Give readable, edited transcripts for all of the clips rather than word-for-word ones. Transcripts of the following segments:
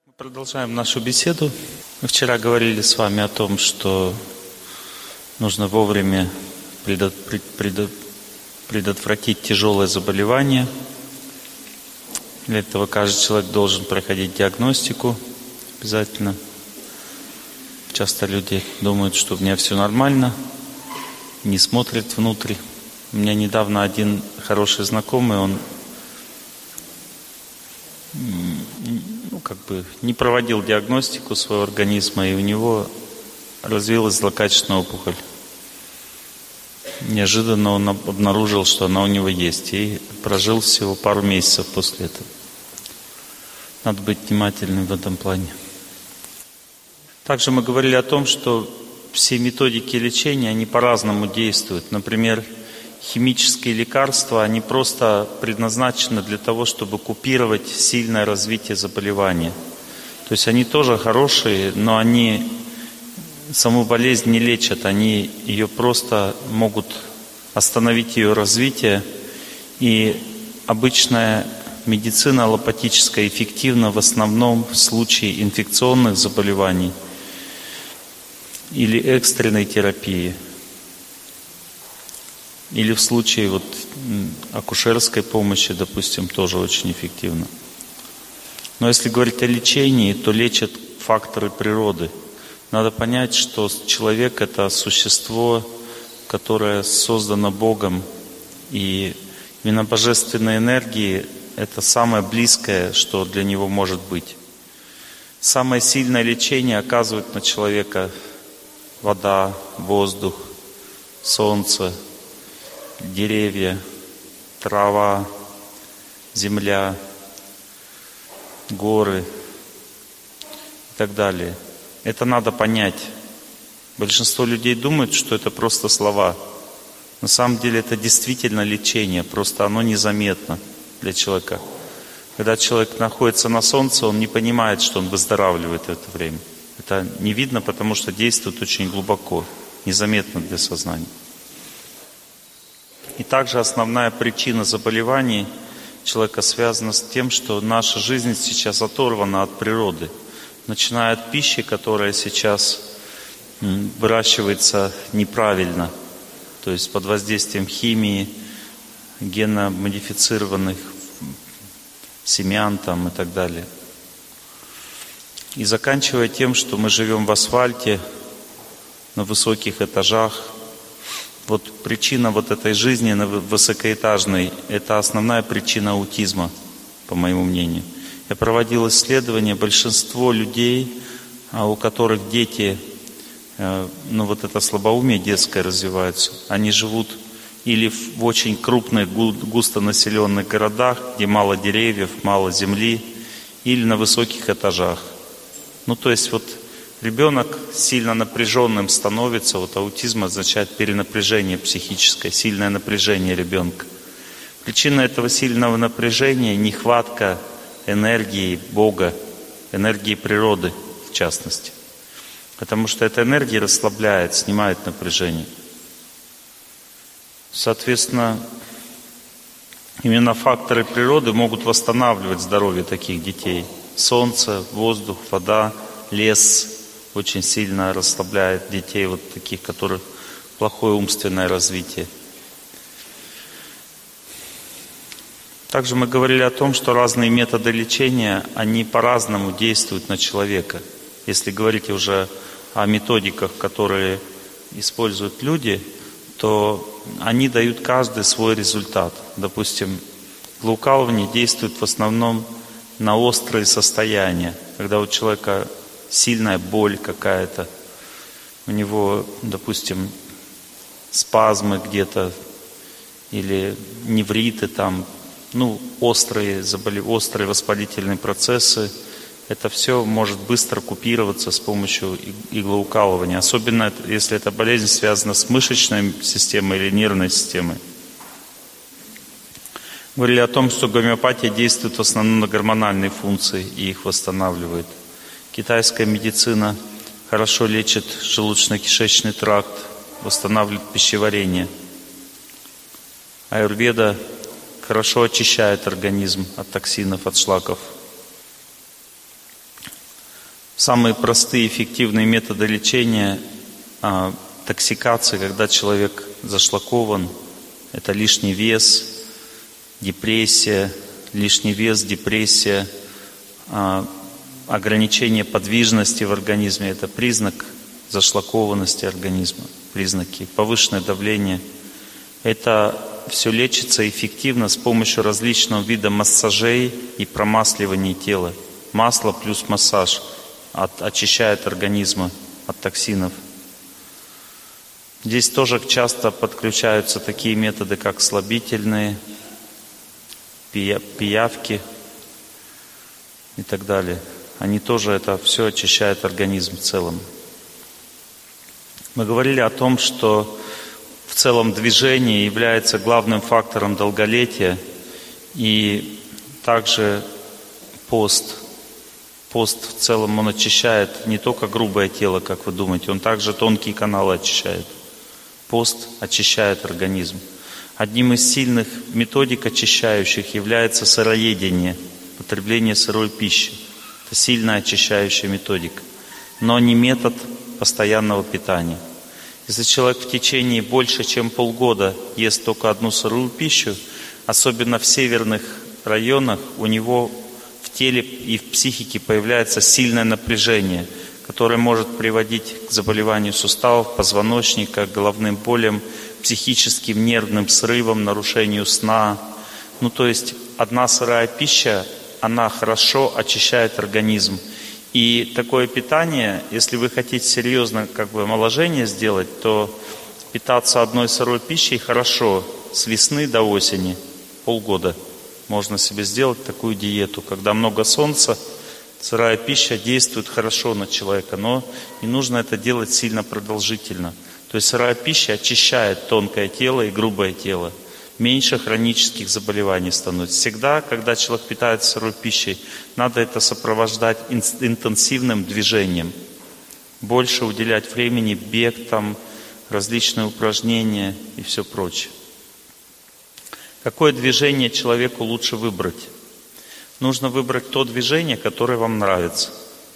Мы продолжаем нашу беседу. Мы вчера говорили с вами о том, что нужно вовремя предотвратить тяжелое заболевание. Для этого каждый человек должен проходить диагностику обязательно. Часто люди думают, что у меня все нормально, не смотрят внутрь. У меня недавно один хороший знакомый, он не проводил диагностику своего организма, и у него развилась злокачественная опухоль. Неожиданно он обнаружил, что она у него есть, и прожил всего пару месяцев после этого. Надо быть внимательным в этом плане. Также мы говорили о том, что все методики лечения, они по-разному действуют. Например, химические лекарства, они просто предназначены для того, чтобы купировать сильное развитие заболевания. То есть они тоже хорошие, но они саму болезнь не лечат, они ее просто могут остановить ее развитие. И обычная медицина аллопатическая эффективна в основном в случае инфекционных заболеваний или экстренной терапии. Или в случае акушерской помощи, допустим, тоже очень эффективно. Но если говорить о лечении, то лечат факторы природы. Надо понять, что человек — это существо, которое создано Богом. И именно божественные энергии — это самое близкое, что для него может быть. Самое сильное лечение оказывает на человека вода, воздух, солнце, деревья, трава, земля, горы и так далее. Это надо понять. Большинство людей думают, что это просто слова. На самом деле это действительно лечение, просто оно незаметно для человека. Когда человек находится на солнце, он не понимает, что он выздоравливает в это время. Это не видно, потому что действует очень глубоко, незаметно для сознания. И также основная причина заболеваний человека связана с тем, что наша жизнь сейчас оторвана от природы. Начиная от пищи, которая сейчас выращивается неправильно, то есть под воздействием химии, генно-модифицированных семян и так далее. И заканчивая тем, что мы живем в асфальте, на высоких этажах. Причина этой жизни высокоэтажной — это основная причина аутизма, по моему мнению. Я проводил исследования, большинство людей, у которых дети, это слабоумие детское развивается, они живут или в очень крупных, густонаселенных городах, где мало деревьев, мало земли, или на высоких этажах. Ребенок сильно напряженным становится. Аутизм означает перенапряжение психическое, сильное напряжение ребенка. Причина этого сильного напряжения — нехватка энергии Бога, энергии природы в частности. Потому что эта энергия расслабляет, снимает напряжение. Соответственно, именно факторы природы могут восстанавливать здоровье таких детей. Солнце, воздух, вода, лес очень сильно расслабляет детей, таких, которых плохое умственное развитие. Также мы говорили о том, что разные методы лечения, они по-разному действуют на человека. Если говорить уже о методиках, которые используют люди, то они дают каждый свой результат. Допустим, иглоукалывание действует в основном на острые состояния, когда у человека сильная боль какая-то, у него, допустим, спазмы где-то или невриты острые воспалительные процессы. Это все может быстро купироваться с помощью иглоукалывания, особенно если эта болезнь связана с мышечной системой или нервной системой. Говорили о том, что гомеопатия действует в основном на гормональные функции и их восстанавливает. Китайская медицина хорошо лечит желудочно-кишечный тракт, восстанавливает пищеварение. Аюрведа хорошо очищает организм от токсинов, от шлаков. Самые простые и эффективные методы лечения токсикации, когда человек зашлакован, это лишний вес, депрессия, лишний вес, депрессия, ограничение подвижности в организме, это признак зашлакованности организма, признаки, повышенное давление. Это все лечится эффективно с помощью различного вида массажей и промасливания тела. Масло плюс массаж очищает организм от токсинов. Здесь тоже часто подключаются такие методы, как слабительные, пиявки и так далее. Они тоже это все очищают организм в целом. Мы говорили о том, что в целом движение является главным фактором долголетия, и также пост. Пост в целом он очищает не только грубое тело, как вы думаете, он также тонкие каналы очищает. Пост очищает организм. Одним из сильных методик очищающих является сыроедение, потребление сырой пищи. Это сильная очищающая методика, но не метод постоянного питания. Если человек в течение больше чем полгода ест только одну сырую пищу, особенно в северных районах, у него в теле и в психике появляется сильное напряжение, которое может приводить к заболеванию суставов, позвоночника, головным болям, психическим нервным срывам, нарушению сна. То есть одна сырая пища, она хорошо очищает организм. И такое питание, если вы хотите серьезно омоложение сделать, то питаться одной сырой пищей хорошо с весны до осени, полгода. Можно себе сделать такую диету. Когда много солнца, сырая пища действует хорошо на человека, но не нужно это делать сильно продолжительно. То есть сырая пища очищает тонкое тело и грубое тело. Меньше хронических заболеваний становится. Всегда, когда человек питается сырой пищей, надо это сопровождать интенсивным движением. Больше уделять времени, бег, различные упражнения и все прочее. Какое движение человеку лучше выбрать? Нужно выбрать то движение, которое вам нравится.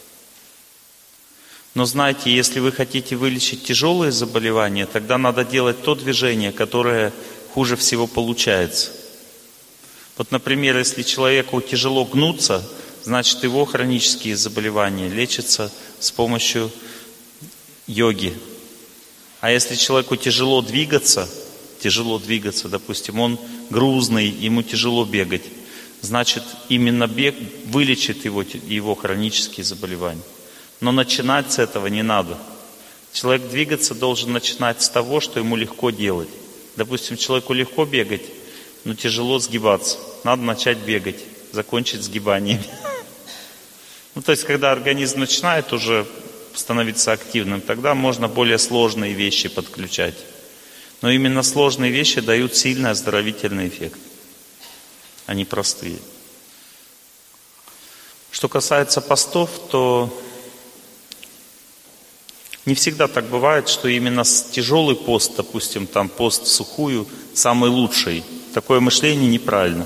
Но знаете, если вы хотите вылечить тяжелые заболевания, тогда надо делать то движение, которое хуже всего получается. Например, если человеку тяжело гнуться, значит его хронические заболевания лечатся с помощью йоги. А если человеку тяжело двигаться, допустим, он грузный, ему тяжело бегать, значит именно бег вылечит его хронические заболевания. Но начинать с этого не надо. Человек двигаться должен начинать с того, что ему легко делать. Допустим, человеку легко бегать, но тяжело сгибаться. Надо начать бегать, закончить сгибаниями. То есть, когда организм начинает уже становиться активным, тогда можно более сложные вещи подключать. Но именно сложные вещи дают сильный оздоровительный эффект, а не простые. Что касается постов, то не всегда так бывает, что именно тяжелый пост, допустим, пост в сухую, самый лучший. Такое мышление неправильно.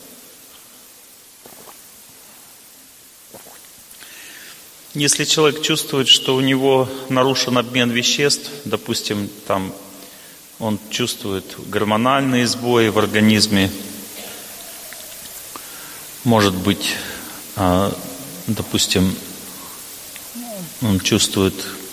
Если человек чувствует, что у него нарушен обмен веществ, допустим, он чувствует гормональные сбои в организме, может быть, допустим, он чувствует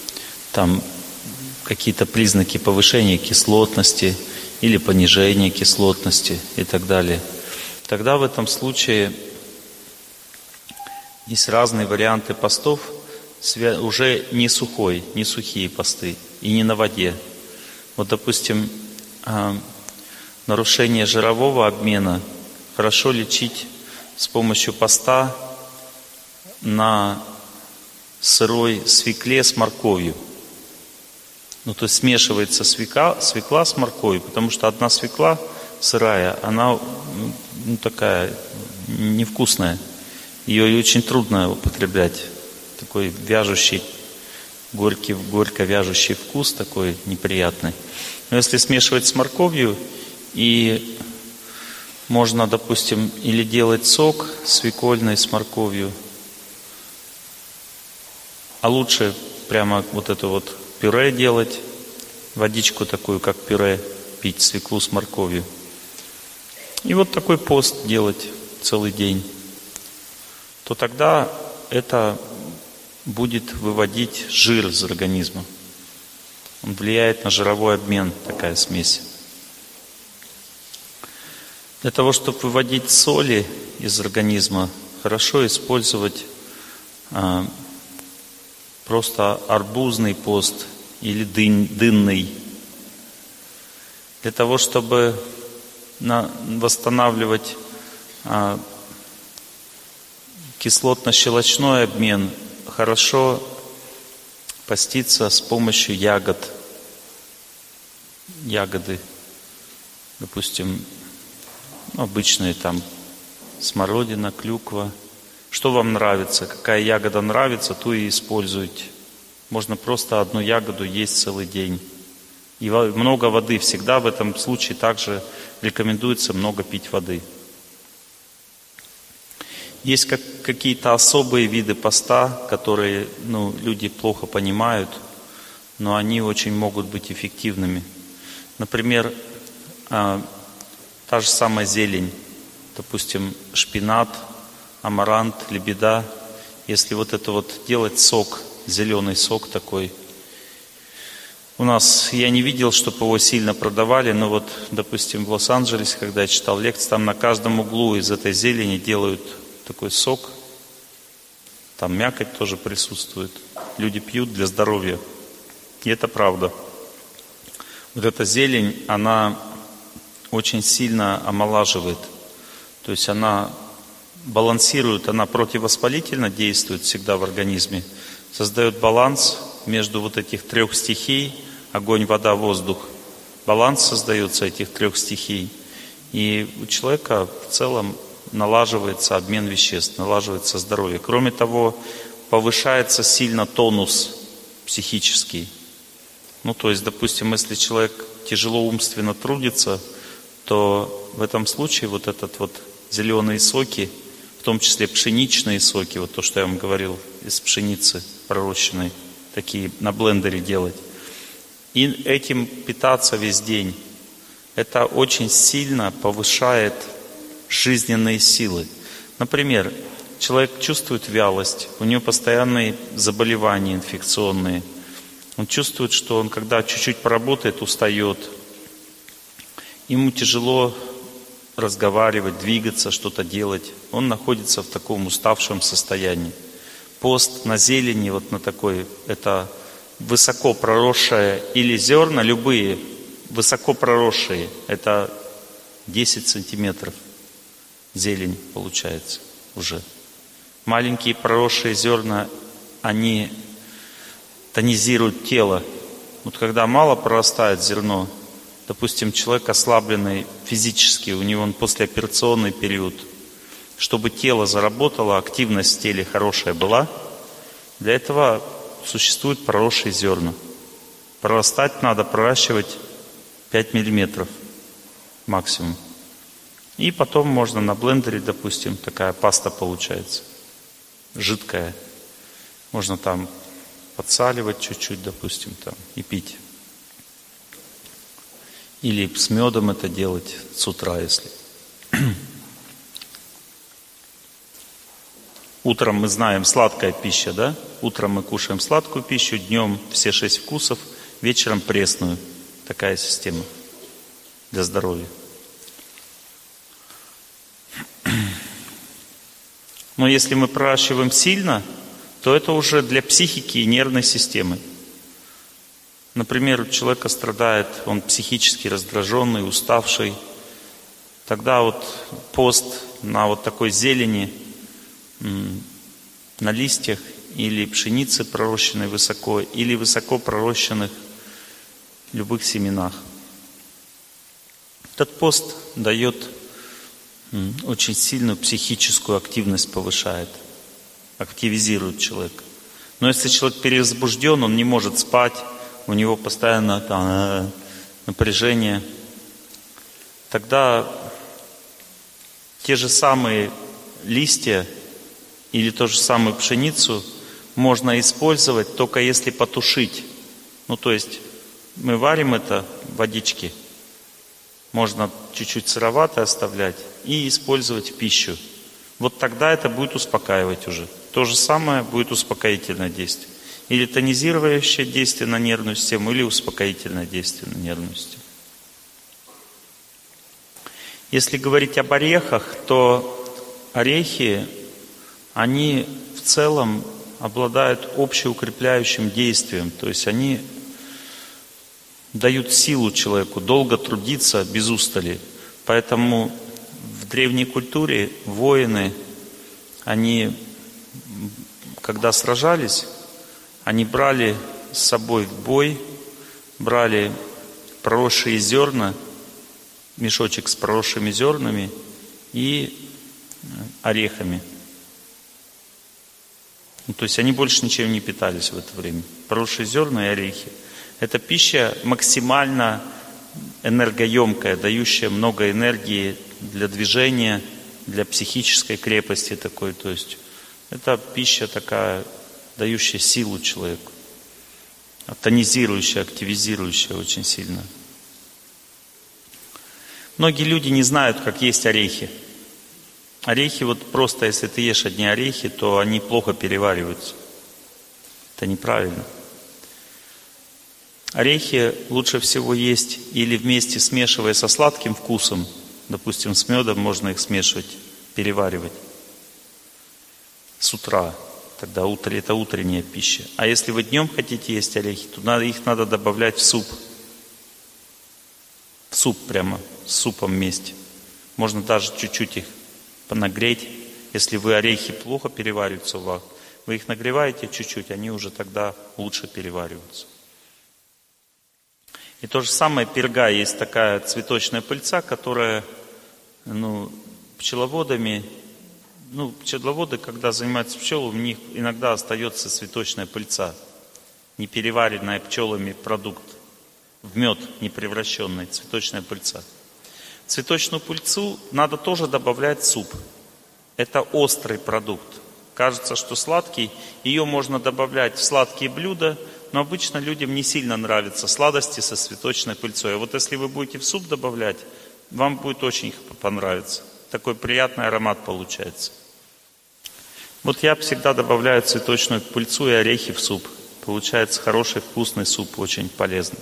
какие-то признаки повышения кислотности или понижения кислотности и так далее. Тогда в этом случае есть разные варианты постов, уже не сухие посты и не на воде. Допустим, нарушение жирового обмена хорошо лечить с помощью поста на сырой свекле с морковью. То есть смешивается свекла с морковью, потому что одна свекла сырая, она такая невкусная. Ее очень трудно употреблять. Такой вяжущий, горько вяжущий вкус такой неприятный. Но если смешивать с морковью, и можно, допустим, или делать сок свекольный с морковью, А лучше прямо вот это вот пюре делать, водичку такую, как пюре, пить, свеклу с морковью. И вот такой пост делать целый день. То тогда это будет выводить жир из организма. Он влияет на жировой обмен, такая смесь. Для того, чтобы выводить соли из организма, хорошо использовать просто арбузный пост или дынный. Для того, чтобы восстанавливать кислотно-щелочной обмен, хорошо поститься с помощью ягод. Ягоды, допустим, обычные там смородина, клюква. Что вам нравится, какая ягода нравится, ту и используйте. Можно просто одну ягоду есть целый день. И много воды. Всегда в этом случае также рекомендуется много пить воды. Есть какие-то особые виды поста, которые люди плохо понимают, но они очень могут быть эффективными. Например, та же самая зелень, допустим, шпинат, амарант, лебеда. Если вот это вот делать сок, зеленый сок такой. У нас, я не видел, чтобы его сильно продавали, но вот, допустим, в Лос-Анджелесе, когда я читал лекции, там на каждом углу из этой зелени делают такой сок. Там мякоть тоже присутствует. Люди пьют для здоровья. И это правда. Вот эта зелень, она очень сильно омолаживает. То есть она балансирует, она противовоспалительно действует всегда в организме. Создает баланс между вот этих трех стихий: огонь, вода, воздух. Баланс создается этих трех стихий. И у человека в целом налаживается обмен веществ, налаживается здоровье. Кроме того, повышается сильно тонус психический. То есть, допустим, если человек тяжело умственно трудится, то в этом случае вот этот вот зеленые соки, в том числе пшеничные соки, вот то, что я вам говорил, из пшеницы пророщенной, такие на блендере делать, и этим питаться весь день, это очень сильно повышает жизненные силы. Например, человек чувствует вялость, у него постоянные заболевания инфекционные. Он чувствует, что он, когда чуть-чуть поработает, устает. Ему тяжело разговаривать, двигаться, что-то делать. Он находится в таком уставшем состоянии. Пост на зелени, вот на такой, это высоко проросшие или зерна, любые высоко проросшие, это 10 сантиметров зелень получается уже. Маленькие проросшие зерна, они тонизируют тело. Вот когда мало прорастает зерно, допустим, человек ослабленный физически, у него послеоперационный период, чтобы тело заработало, активность в теле хорошая была, для этого существуют проросшие зерна. Прорастать надо, проращивать 5 миллиметров максимум. И потом можно на блендере, допустим, такая паста получается, жидкая. Можно там подсаливать чуть-чуть, допустим, там, и пить. Или с медом это делать с утра, если. Утром мы знаем сладкая пища, да? Утром мы кушаем сладкую пищу, днем все 6 вкусов, вечером пресную. Такая система для здоровья. Но если мы проращиваем сильно, то это уже для психики и нервной системы. Например, у человека страдает, он психически раздраженный, уставший. Тогда вот пост на вот такой зелени, на листьях или пшеницы, пророщенной высоко, или высоко пророщенных любых семенах. Этот пост дает очень сильную психическую активность, повышает, активизирует человека. Но если человек перевозбужден, он не может спать, у него постоянно там напряжение, тогда те же самые листья или ту же самую пшеницу можно использовать только если потушить. Ну, то есть мы варим это в водичке, можно чуть-чуть сыровато оставлять и использовать в пищу. Вот тогда это будет успокаивать уже. То же самое будет успокоительное действие. Или тонизирующее действие на нервную систему, или успокоительное действие на нервную систему. Если говорить об орехах, то орехи, они в целом обладают общеукрепляющим действием. То есть они дают силу человеку долго трудиться без устали. Поэтому в древней культуре воины, они, когда сражались, они брали с собой в бой, брали проросшие зерна, мешочек с проросшими зернами и орехами. Ну, то есть они больше ничем не питались в это время. Проросшие зерна и орехи. Это пища максимально энергоемкая, дающая много энергии для движения, для психической крепости такой. То есть это пища такая, дающая силу человеку, тонизирующая, активизирующая очень сильно. Многие люди не знают, как есть орехи. Орехи, вот просто если ты ешь одни орехи, то они плохо перевариваются. Это неправильно. Орехи лучше всего есть или вместе смешивая со сладким вкусом, допустим, с медом можно их смешивать, переваривать с утра, тогда это утренняя пища. А если вы днем хотите есть орехи, то их надо добавлять в суп. В суп прямо, с супом вместе. Можно даже чуть-чуть их понагреть. Если вы орехи плохо перевариваются у вас, вы их нагреваете чуть-чуть, они уже тогда лучше перевариваются. И то же самое перга, есть такая цветочная пыльца, которая пчеловодами, пчеловоды, когда занимаются пчелами, у них иногда остается цветочная пыльца, не переваренная пчелами продукт, в мед не превращенный, цветочная пыльца. Цветочную пыльцу надо тоже добавлять в суп. Это острый продукт. Кажется, что сладкий, ее можно добавлять в сладкие блюда, но обычно людям не сильно нравятся сладости со цветочной пыльцой. А вот если вы будете в суп добавлять, вам будет очень понравиться. Такой приятный аромат получается. Вот я всегда добавляю цветочную пыльцу и орехи в суп. Получается хороший вкусный суп, очень полезный.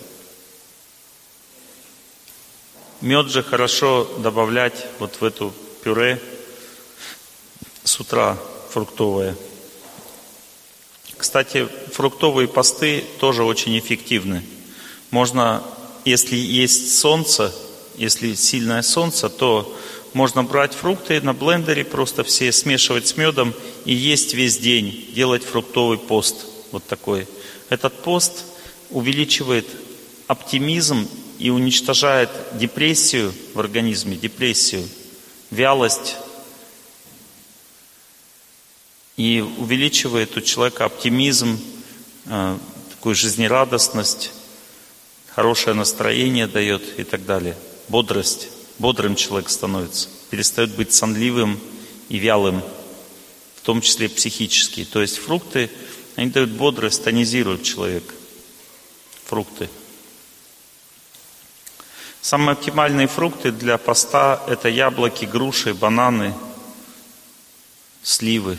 Мед же хорошо добавлять вот в эту пюре с утра фруктовое. Кстати, фруктовые посты тоже очень эффективны. Можно, если есть солнце, если сильное солнце, то можно брать фрукты на блендере, просто все смешивать с медом и есть весь день, делать фруктовый пост. Вот такой. Этот пост увеличивает оптимизм и уничтожает депрессию в организме, депрессию, вялость. И увеличивает у человека оптимизм, такую жизнерадостность, хорошее настроение дает и так далее. Бодрость. Бодрым человек становится. Перестает быть сонливым и вялым, в том числе психически. То есть фрукты, они дают бодрость, тонизируют человека. Фрукты. Самые оптимальные фрукты для поста – это яблоки, груши, бананы, сливы.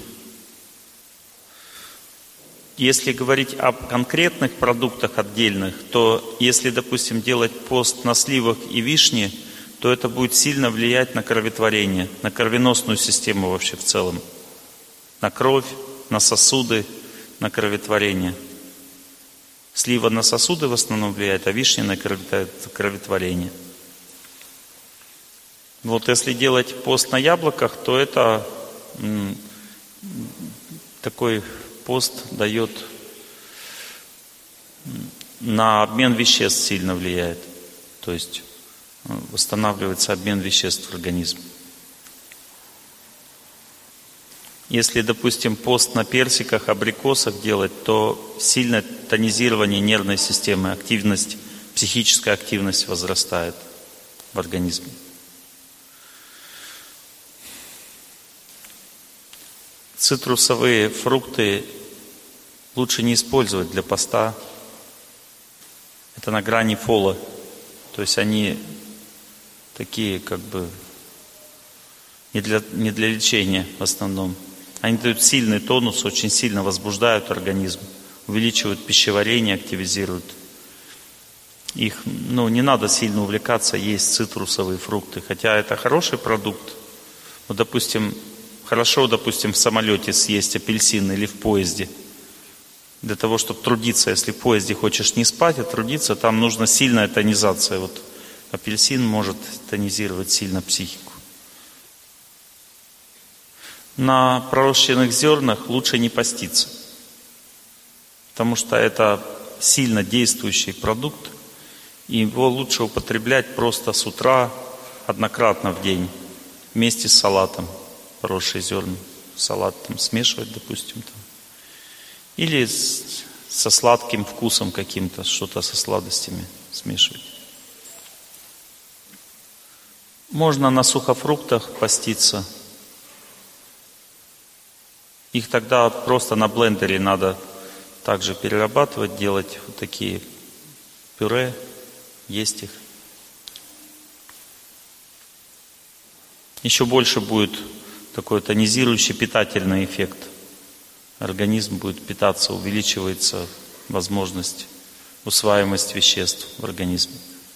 Если говорить о конкретных продуктах отдельных, то если, допустим, делать пост на сливах и вишне, то это будет сильно влиять на кроветворение, на кровеносную систему вообще в целом, на кровь, на сосуды, на кроветворение. Слива на сосуды в основном влияет, а вишня на кроветворение. Вот если делать пост на яблоках, то это такой пост дает, на обмен веществ сильно влияет. То есть восстанавливается обмен веществ в организме. Если, допустим, пост на персиках, абрикосах делать, то сильное тонизирование нервной системы, активность, психическая активность возрастает в организме. Цитрусовые фрукты лучше не использовать для поста. Это на грани фола. То есть они такие как бы не для лечения в основном. Они дают сильный тонус, очень сильно возбуждают организм, увеличивают пищеварение, активизируют. Их, не надо сильно увлекаться, есть цитрусовые фрукты. Хотя это хороший продукт. Хорошо, допустим, в самолете съесть апельсин или в поезде. Для того, чтобы трудиться, если в поезде хочешь не спать, а трудиться, там нужна сильная тонизация. Вот апельсин может тонизировать сильно психику. На пророщенных зернах лучше не поститься. Потому что это сильно действующий продукт. И его лучше употреблять просто с утра, однократно в день, вместе с салатом. Проросшие зерна. Салат там смешивать, допустим. Там. Или со сладким вкусом каким-то, что-то со сладостями смешивать. Можно на сухофруктах поститься. Их тогда просто на блендере надо также перерабатывать, делать вот такие пюре, есть их. Еще больше будет такой тонизирующий питательный эффект. Организм будет питаться, увеличивается возможность, усваиваемость веществ в организме.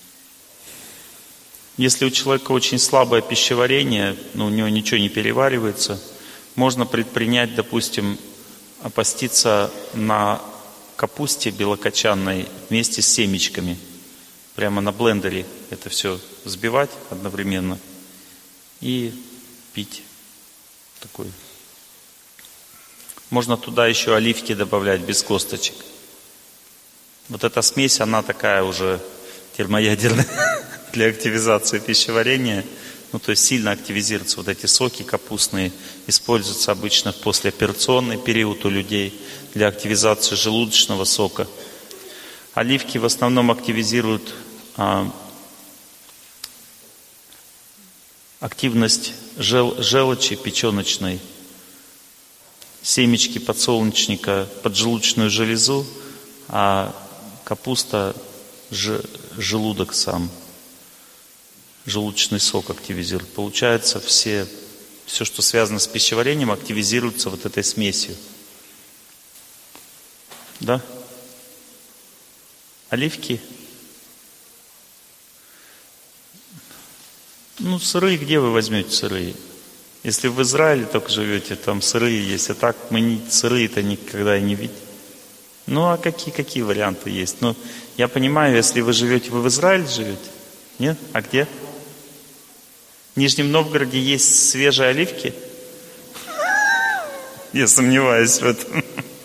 Если у человека очень слабое пищеварение, у него ничего не переваривается, можно предпринять, допустим, опаститься на капусте белокочанной вместе с семечками. Прямо на блендере это все взбивать одновременно и пить такой. Можно туда еще оливки добавлять без косточек. Вот эта смесь, она такая уже термоядерная для активизации пищеварения. То есть сильно активизируются вот эти соки капустные. Используются обычно в послеоперационный период у людей для активизации желудочного сока. Оливки в основном активизируют активность желчи печеночной, семечки подсолнечника, поджелудочную железу, а капуста желудок сам, желудочный сок активизирует. Получается, все, что связано с пищеварением, активизируется вот этой смесью. Да? Оливки? Сырые, где вы возьмете сырые? Если в Израиле только живете, там сырые есть, а так мы сырые-то никогда и не видим. А какие варианты есть? Я понимаю, если вы в Израиле живете? Нет? А где? В Нижнем Новгороде есть свежие оливки? Я сомневаюсь в этом.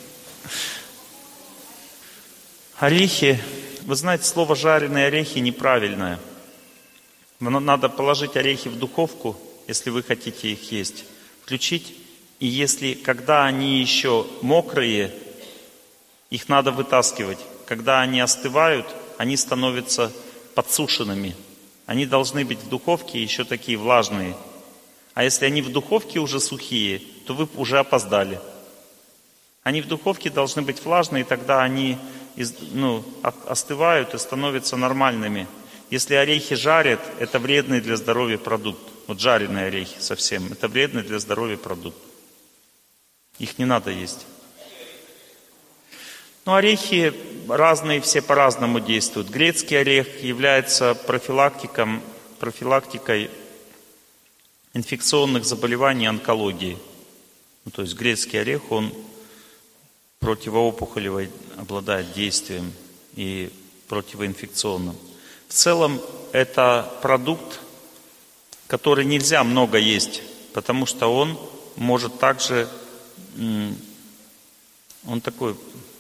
Орехи. Вы знаете, слово «жареные орехи» неправильное. Надо положить орехи в духовку, если вы хотите их есть, включить. И когда они еще мокрые, их надо вытаскивать. Когда они остывают, они становятся подсушенными. Они должны быть в духовке еще такие влажные. А если они в духовке уже сухие, то вы уже опоздали. Они в духовке должны быть влажные, тогда они остывают и становятся нормальными. Если орехи жарят, это вредный для здоровья продукт. Вот жареные орехи совсем, это вредный для здоровья продукт. Их не надо есть. Орехи разные, все по-разному действуют. Грецкий орех является профилактикой инфекционных заболеваний и онкологии. То есть грецкий орех, он противоопухолевый обладает действием и противоинфекционным. В целом это продукт, который нельзя много есть, потому что он может также, он такой,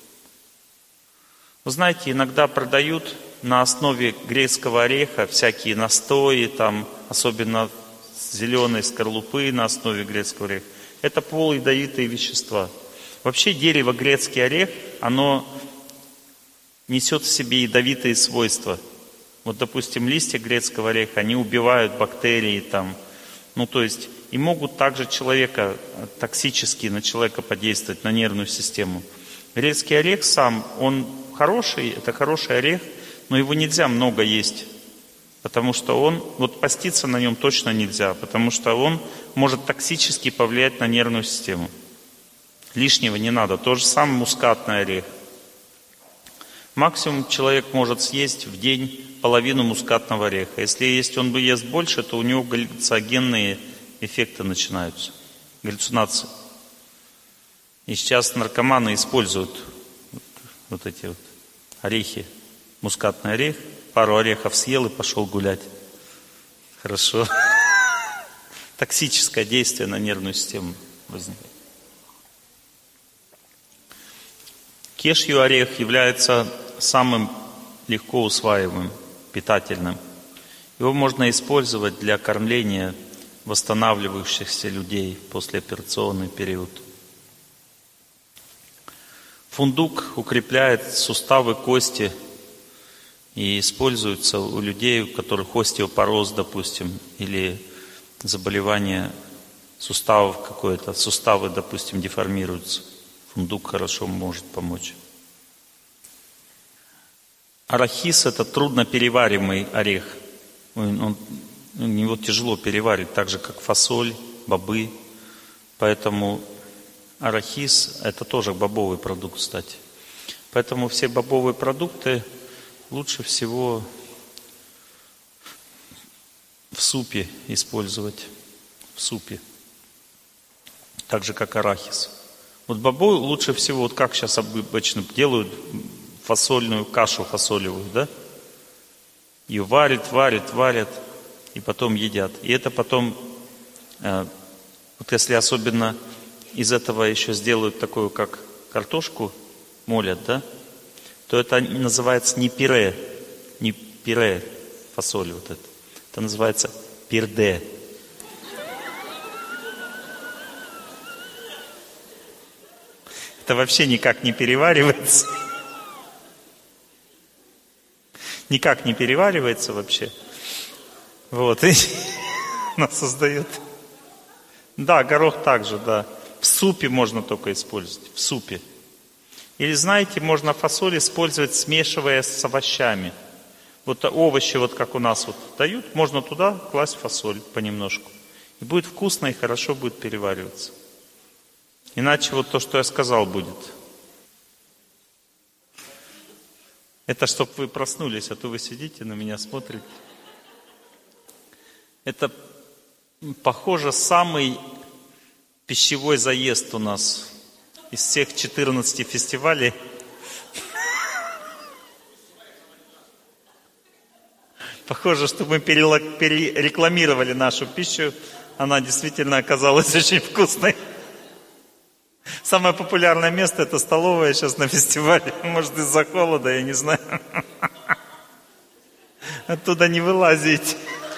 вы знаете, иногда продают на основе грецкого ореха всякие настои, особенно зеленой скорлупы на основе грецкого ореха. Это полуядовитые вещества. Вообще дерево грецкий орех, оно несет в себе ядовитые свойства. Вот, допустим, листья грецкого ореха, они убивают бактерии то есть, и могут также токсически на человека подействовать, на нервную систему. Грецкий орех сам, он хороший, это хороший орех, но его нельзя много есть. Потому что он, вот поститься на нем точно нельзя, потому что он может токсически повлиять на нервную систему. Лишнего не надо. То же самое мускатный орех. Максимум человек может съесть в день половину мускатного ореха. Если он бы ест больше, то у него галлюциногенные эффекты начинаются. Галлюцинации. И сейчас наркоманы используют вот эти вот орехи. Мускатный орех. Пару орехов съел и пошел гулять. Хорошо. Токсическое действие на нервную систему возникает. Кешью орех является самым легко усваиваемым, питательным. Его можно использовать для кормления восстанавливающихся людей в послеоперационный период. Фундук укрепляет суставы, кости и используется у людей, у которых остеопороз, допустим, или заболевание суставов какое-то, суставы, допустим, деформируются. Фундук хорошо может помочь. Арахис – это трудноперевариваемый орех. Его тяжело переварить, так же, как фасоль, бобы. Поэтому арахис – это тоже бобовый продукт, кстати. Поэтому все бобовые продукты лучше всего в супе использовать. В супе. Так же, как арахис. Вот бобовый лучше всего, вот как сейчас обычно делают фасольную кашу фасолевую, да? Ее варят, и потом едят. И это потом, вот если особенно из этого еще сделают такую, как картошку, молят, да? То это называется не пюре фасоли вот это. Это называется пирде. Это вообще никак не переваривается. Никак не переваривается вообще. Вот. И она создает. Да, горох также, да. В супе можно только использовать. В супе. Или, знаете, можно фасоль использовать, смешивая с овощами. Вот овощи, вот как у нас вот дают, можно туда класть фасоль понемножку. И будет вкусно, и хорошо будет перевариваться. Иначе вот то, что я сказал, будет. Это чтобы вы проснулись, а то вы сидите, на меня смотрите. Это, похоже, самый пищевой заезд у нас из всех 14 фестивалей. Похоже, что мы перерекламировали нашу пищу. Она действительно оказалась очень вкусной. Самое популярное место — это столовая сейчас на фестивале. Может, из-за холода, я не знаю. Оттуда не вылазить.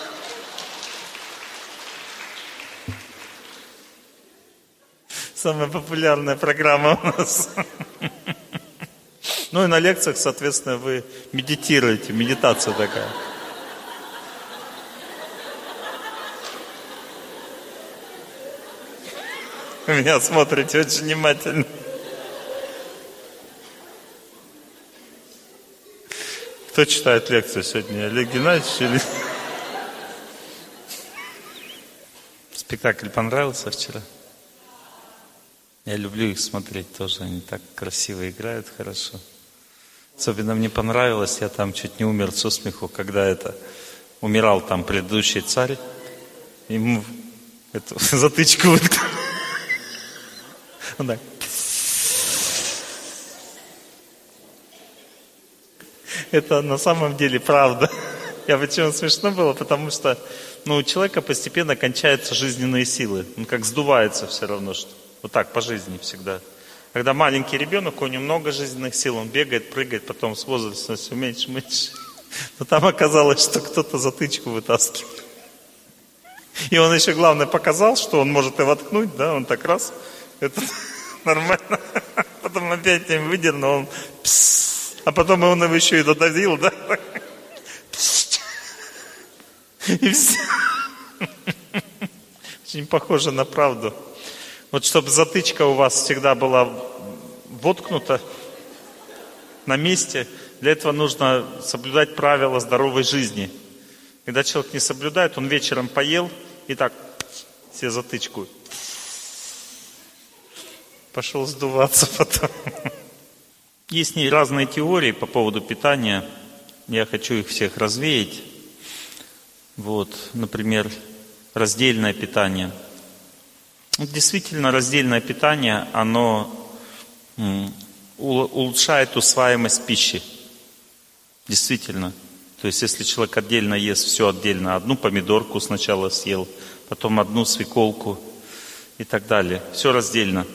Самая популярная программа у нас. Ну и на лекциях, соответственно, вы медитируете. Медитация такая. Вы меня смотрите очень внимательно. Кто читает лекцию сегодня? Олег Геннадьевич или... Спектакль понравился вчера? Я люблю их смотреть тоже. Они так красиво играют, хорошо. Особенно мне понравилось, я там чуть не умер со смеху, когда умирал там предыдущий царь. Ему эту затычку выткнули. Так. Это на самом деле правда. Я почему смешно было, потому что у человека постепенно кончаются жизненные силы. Он как сдувается все равно, что вот так по жизни всегда. Когда маленький ребенок, у него много жизненных сил, он бегает, прыгает, потом с возрастом все меньше, меньше. Но там оказалось, что кто-то затычку вытаскивает. И он еще, главное, показал, что он может и воткнуть, да, он так раз... Это нормально. Потом опять не выдернул, он а потом он его еще и додавил, да? И все. Очень похоже на правду. Вот чтобы затычка у вас всегда была воткнуто на месте. Для этого нужно соблюдать правила здоровой жизни. Когда человек не соблюдает, он вечером поел и так себе затычку. Пошел сдуваться потом. Есть разные теории по поводу питания. Я хочу их всех развеять. Вот, например, раздельное питание. Действительно, раздельное питание, оно улучшает усваиваемость пищи. Действительно. То есть, если человек отдельно ест все отдельно, одну помидорку сначала съел, потом одну свеколку и так далее. Все раздельно.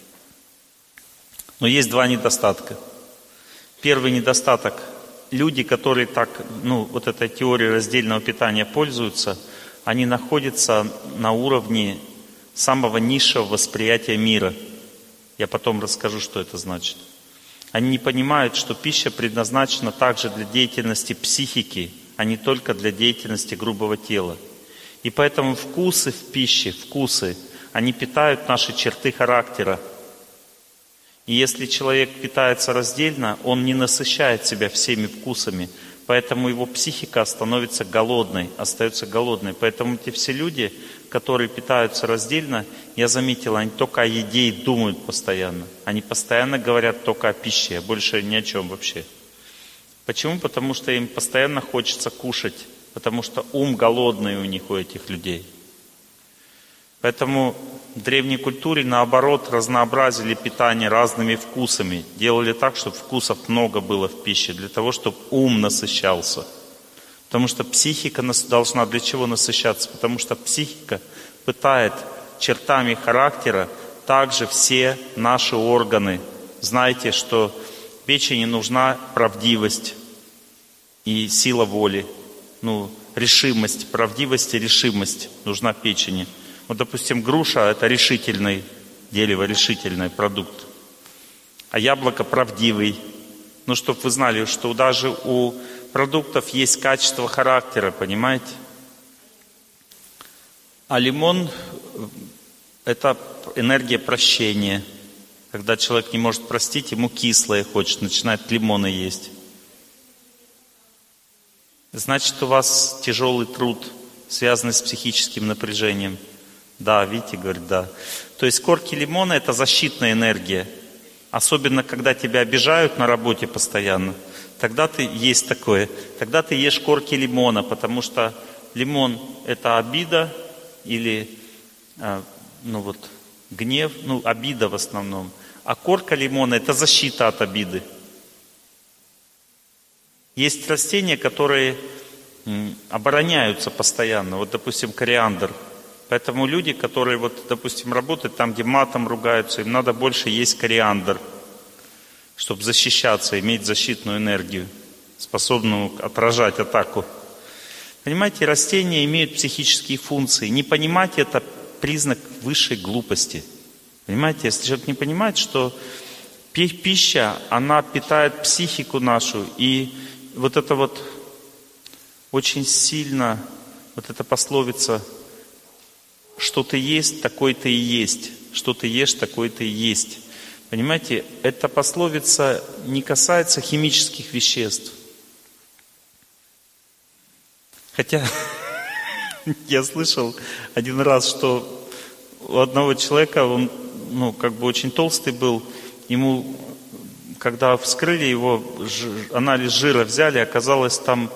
Но есть два недостатка. Первый недостаток. Люди, которые так, вот этой теорией раздельного питания пользуются, они находятся на уровне самого низшего восприятия мира. Я потом расскажу, что это значит. Они не понимают, что пища предназначена также для деятельности психики, а не только для деятельности грубого тела. И поэтому вкусы в пище, они питают наши черты характера. И если человек питается раздельно, он не насыщает себя всеми вкусами, поэтому его психика становится голодной, остается голодной. Поэтому те все люди, которые питаются раздельно, я заметил, они только о еде и думают постоянно. Они постоянно говорят только о пище, а больше ни о чем вообще. Почему? Потому что им постоянно хочется кушать, потому что ум голодный у них, у этих людей. Поэтому в древней культуре, наоборот, разнообразили питание разными вкусами. Делали так, чтобы вкусов много было в пище, для того, чтобы ум насыщался. Потому что психика должна для чего насыщаться? Потому что психика пытает чертами характера также все наши органы. Знаете, что печени нужна правдивость и сила воли. Решимость, правдивость и решимость нужна печени. Вот, допустим, груша – это решительный, дерево решительный продукт. А яблоко правдивый. Чтобы вы знали, что даже у продуктов есть качество характера, понимаете? А лимон – это энергия прощения. Когда человек не может простить, ему кислое хочет, начинает лимоны есть. Значит, у вас тяжелый труд, связанный с психическим напряжением. Да, видите, говорит, да. То есть корки лимона – это защитная энергия. Особенно, когда тебя обижают на работе постоянно. Тогда ты есть такое. Тогда ты ешь корки лимона, потому что лимон – это обида или гнев, обида в основном. А корка лимона – это защита от обиды. Есть растения, которые обороняются постоянно. Вот, допустим, кориандр. Поэтому люди, которые, допустим, работают там, где матом ругаются, им надо больше есть кориандр, чтобы защищаться, иметь защитную энергию, способную отражать атаку. Понимаете, растения имеют психические функции. Не понимать это признак высшей глупости. Понимаете, если человек не понимает, что пища, она питает психику нашу, и это очень сильно, эта пословица, что ты есть, такой ты и есть. Что ты ешь, такой ты и есть. Понимаете, эта пословица не касается химических веществ. Хотя я слышал один раз, что у одного человека, он очень толстый был, ему, когда вскрыли его, анализ жира взяли, оказалось там,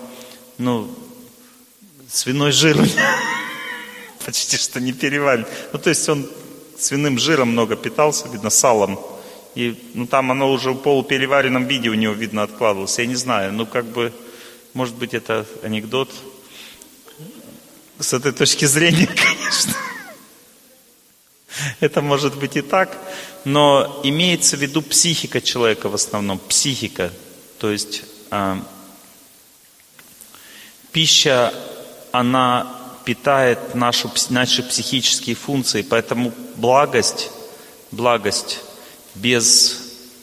свиной жир. Почти что не переварен. То есть он свиным жиром много питался, видно, салом. И там оно уже в полупереваренном виде у него, видно, откладывалось. Я не знаю, может быть, это анекдот. С этой точки зрения, конечно. Это может быть и так. Но имеется в виду психика человека в основном. Психика. То есть пища, она питает наши психические функции, поэтому благость без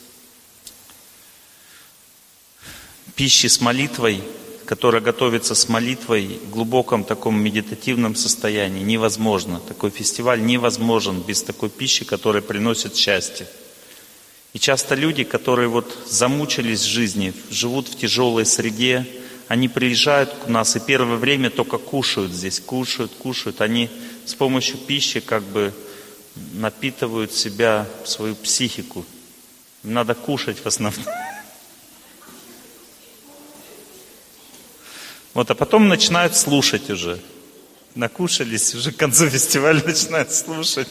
пищи с молитвой, которая готовится с молитвой в глубоком таком медитативном состоянии, невозможно. Такой фестиваль невозможен без такой пищи, которая приносит счастье. И часто люди, которые вот замучились в жизни, живут в тяжелой среде, они приезжают к нас и первое время только кушают здесь, кушают. Они с помощью пищи как бы напитывают себя, свою психику. Им надо кушать в основном. Вот, а потом начинают слушать уже. Накушались, уже к концу фестиваля начинают слушать.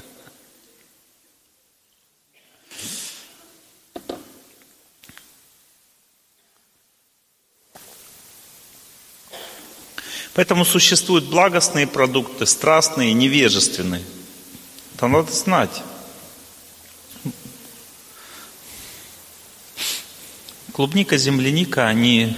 Поэтому существуют благостные продукты, страстные и невежественные. Это надо знать. Клубника, земляника, они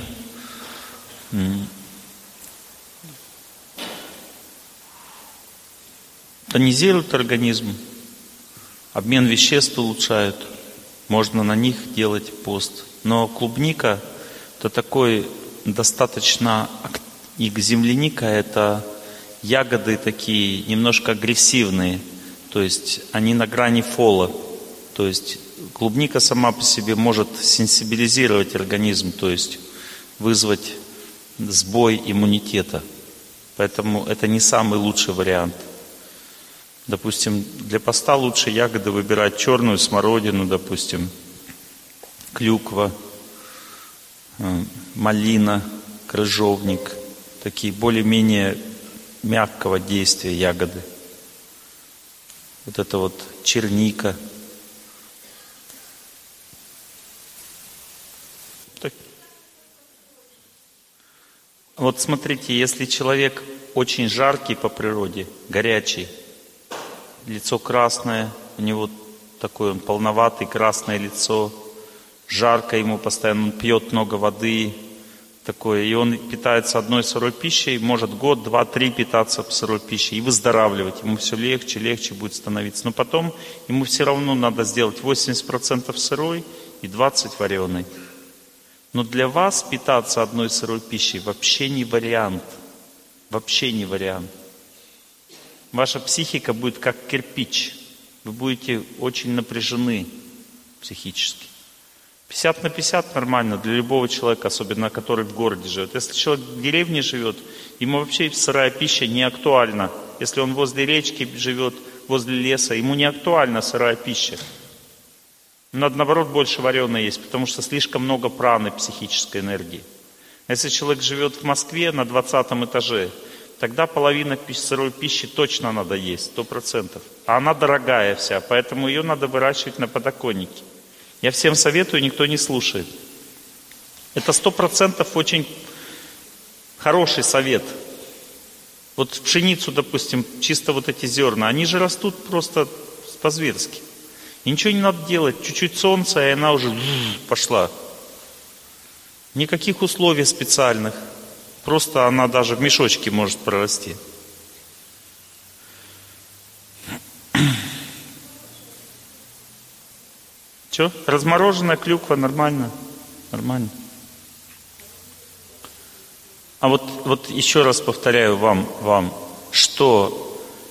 тонизируют организм, обмен веществ улучшают, можно на них делать пост. Но клубника — это такой достаточно, и земляника — это ягоды такие немножко агрессивные, то есть они на грани фола. То есть клубника сама по себе может сенсибилизировать организм, то есть вызвать сбой иммунитета. Поэтому это не самый лучший вариант. Допустим, для поста лучше ягоды выбирать черную смородину, допустим, клюква, малина, крыжовник. Такие более-менее мягкого действия ягоды. Вот это вот черника. Вот смотрите, если человек очень жаркий по природе, горячий, лицо красное, у него такой он полноватый, красное лицо, жарко ему постоянно, он пьет много воды, такое, и он питается одной сырой пищей, может год, два, три питаться сырой пищей и выздоравливать. Ему все легче будет становиться. Но потом ему все равно надо сделать 80% сырой и 20% вареной. Но для вас питаться одной сырой пищей вообще не вариант. Вообще не вариант. Ваша психика будет как кирпич. Вы будете очень напряжены психически. 50/50 нормально для любого человека, особенно который в городе живет. Если человек в деревне живет, ему вообще сырая пища не актуальна. Если он возле речки живет, возле леса, ему не актуальна сырая пища. Надо, наоборот, больше вареной есть, потому что слишком много праны, психической энергии. Если человек живет в Москве на 20 этаже, тогда половина сырой пищи точно надо есть, 100%. А она дорогая вся, поэтому ее надо выращивать на подоконнике. Я всем советую, никто не слушает. Это 100% очень хороший совет. Вот пшеницу, допустим, чисто вот эти зерна, они же растут просто по-зверски. И ничего не надо делать, чуть-чуть солнца, и она уже пошла. Никаких условий специальных. Просто она даже в мешочке может прорасти. Что? Размороженная клюква, нормально. Нормально. А вот еще раз повторяю вам, что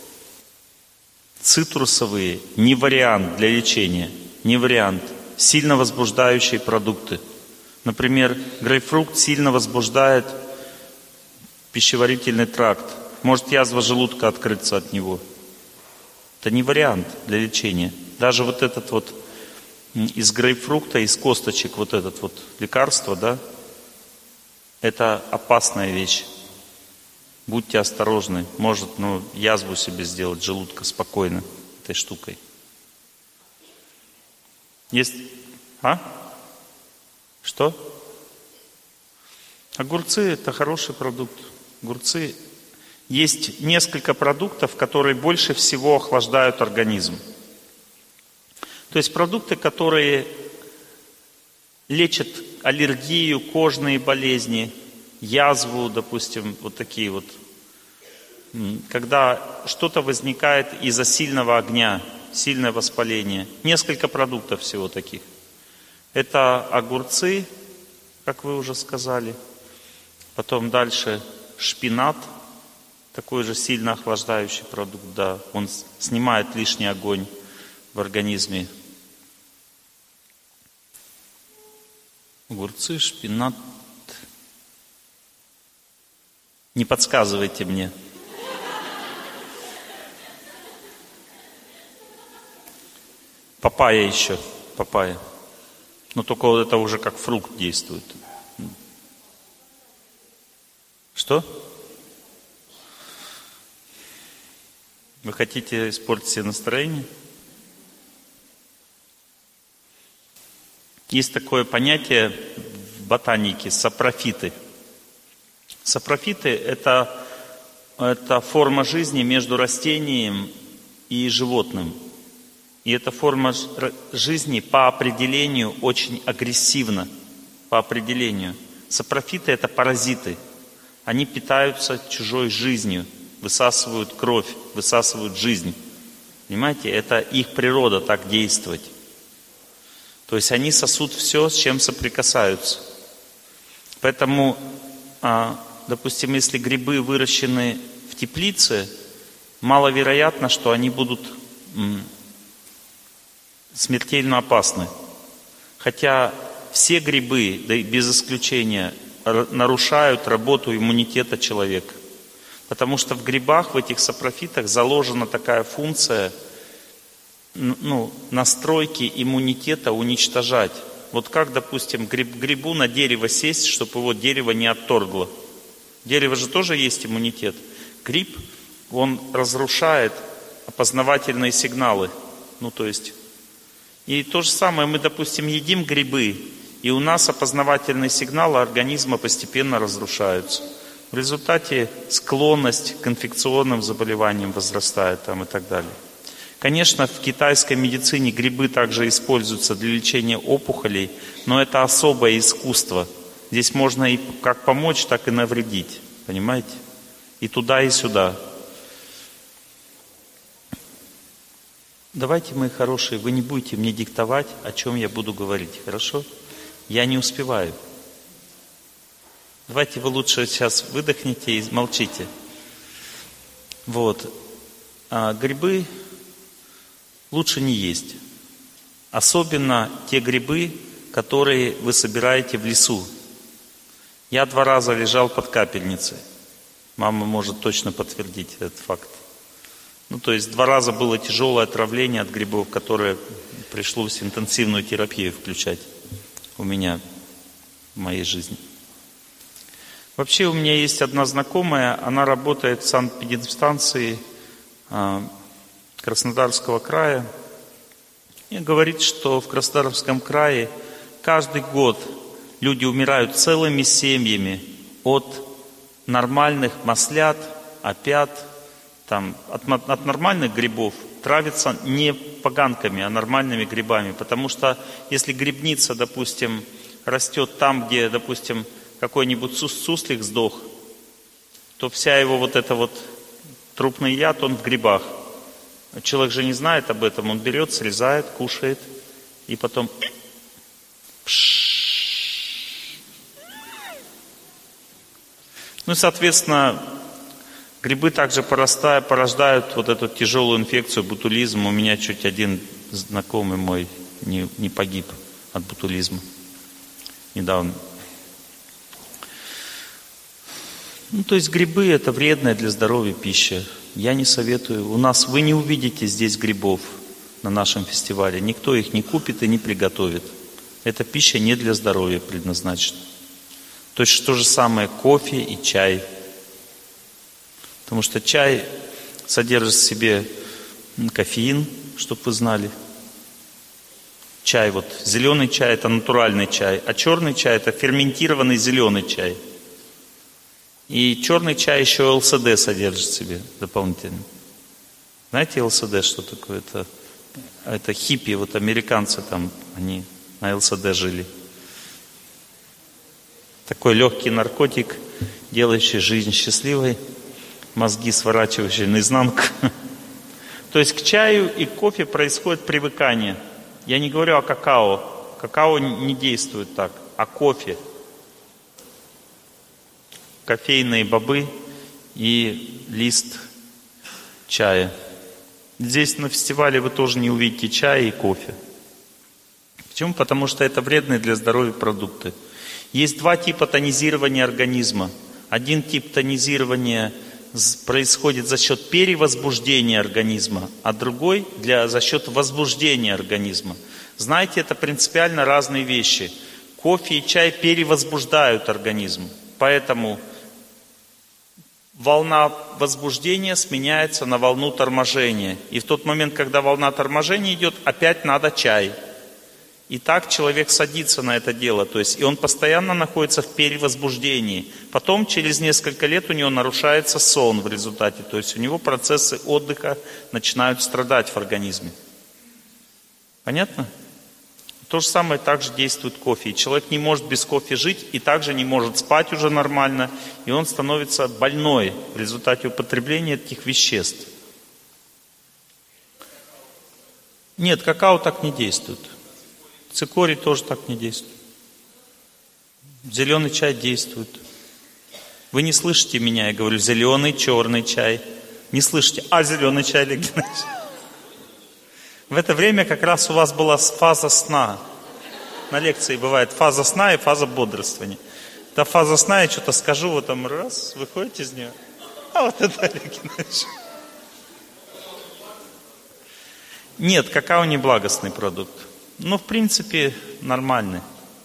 цитрусовые не вариант для лечения, не вариант. Сильно возбуждающие продукты. Например, грейпфрут сильно возбуждает пищеварительный тракт. Может язва желудка открыться от него. Это не вариант для лечения. Даже вот этот вот из грейпфрукта, из косточек вот этот вот лекарство, да, это опасная вещь. Будьте осторожны. Может, язву себе сделать желудка спокойно этой штукой. Есть? Что? Огурцы – это хороший продукт. Огурцы. Есть несколько продуктов, которые больше всего охлаждают организм. То есть продукты, которые лечат аллергию, кожные болезни, язву, допустим, вот такие вот. Когда что-то возникает из-за сильного огня, сильное воспаление. Несколько продуктов всего таких. Это огурцы, как вы уже сказали. Потом дальше шпинат, такой же сильно охлаждающий продукт, да. Он снимает лишний огонь в организме. Огурцы, шпинат. Не подсказывайте мне. Папайя еще. Папайя. Но только вот это уже как фрукт действует. Что? Вы хотите испортить себе настроение? Есть такое понятие в ботанике — сапрофиты. Сапрофиты — это форма жизни между растением и животным. И эта форма жизни по определению очень агрессивна. По определению. Сапрофиты — это паразиты. Они питаются чужой жизнью, высасывают кровь, высасывают жизнь. Понимаете, это их природа так действовать. То есть они сосут все, с чем соприкасаются. Поэтому, допустим, если грибы выращены в теплице, маловероятно, что они будут смертельно опасны. Хотя все грибы, да и без исключения, нарушают работу иммунитета человека. Потому что в грибах, в этих сапрофитах заложена такая функция настройки иммунитета уничтожать. Вот как, допустим, грибу на дерево сесть, чтобы его дерево не отторгло. Дерево же тоже есть иммунитет. Гриб, он разрушает опознавательные сигналы. И то же самое, мы, допустим, едим грибы, и у нас опознавательные сигналы организма постепенно разрушаются. В результате склонность к инфекционным заболеваниям возрастает и так далее. Конечно, в китайской медицине грибы также используются для лечения опухолей, но это особое искусство. Здесь можно и как помочь, так и навредить. Понимаете? И туда, и сюда. Давайте, мои хорошие, вы не будете мне диктовать, о чем я буду говорить. Хорошо? Я не успеваю. Давайте вы лучше сейчас выдохните и молчите. Грибы лучше не есть. Особенно те грибы, которые вы собираете в лесу. Я 2 раза лежал под капельницей. Мама может точно подтвердить этот факт. 2 раза было тяжелое отравление от грибов, которое пришлось интенсивную терапию включать у меня в моей жизни. Вообще у меня есть одна знакомая, она работает в санэпидемстанции Краснодарского края и говорит, что в Краснодарском крае каждый год люди умирают целыми семьями от нормальных маслят, опят, от нормальных грибов травятся не поганками, а нормальными грибами. Потому что если грибница, допустим, растет там, где, допустим, какой-нибудь суслик сдох, то вся его трупный яд, он в грибах. Человек же не знает об этом, он берет, срезает, кушает, и потом... Соответственно, грибы также порождают эту тяжелую инфекцию, ботулизм. У меня чуть один знакомый мой не погиб от ботулизма недавно. Грибы — это вредная для здоровья пища. Я не советую. Вы не увидите здесь грибов на нашем фестивале. Никто их не купит и не приготовит. Эта пища не для здоровья предназначена. То же самое кофе и чай. Потому что чай содержит в себе кофеин, чтобы вы знали. Чай, зеленый чай — это натуральный чай, а черный чай — это ферментированный зеленый чай. И черный чай еще ЛСД содержит в себе дополнительно. Знаете ЛСД, что такое? Это хиппи, американцы они на ЛСД жили. Такой легкий наркотик, делающий жизнь счастливой, мозги сворачивающие наизнанку. То есть к чаю и кофе происходит привыкание. Я не говорю о какао. Какао не действует так, а кофе. Кофейные бобы и лист чая. Здесь на фестивале вы тоже не увидите чая и кофе. Почему? Потому что это вредные для здоровья продукты. Есть два типа тонизирования организма. Один тип тонизирования происходит за счет перевозбуждения организма, а другой за счет возбуждения организма. Знаете, это принципиально разные вещи. Кофе и чай перевозбуждают организм, поэтому волна возбуждения сменяется на волну торможения. И в тот момент, когда волна торможения идет, опять надо чай. И так человек садится на это дело, то есть и он постоянно находится в перевозбуждении. Потом через несколько лет у него нарушается сон в результате, то есть у него процессы отдыха начинают страдать в организме. Понятно? То же самое также действует кофе. И человек не может без кофе жить, и также не может спать уже нормально, и он становится больной в результате употребления этих веществ. Нет, какао так не действует. Цикорий тоже так не действует. Зеленый чай действует. Вы не слышите меня, я говорю, зеленый, черный чай. Не слышите, зеленый чай, Олег Геннадьевич. В это время как раз у вас была фаза сна. На лекции бывает фаза сна и фаза бодрствования. Та фаза сна, я что-то скажу, вот там раз, выходите из нее. Вот это, Олег Геннадьевич. Нет, какао не благостный продукт. Ну, в принципе, нормальный.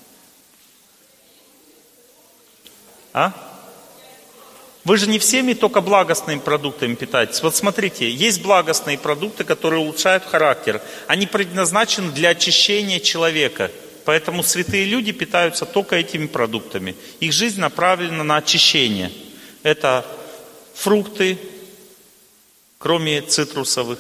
Вы же не всеми только благостными продуктами питаетесь. Вот смотрите, есть благостные продукты, которые улучшают характер. Они предназначены для очищения человека. Поэтому святые люди питаются только этими продуктами. Их жизнь направлена на очищение. Это фрукты, кроме цитрусовых,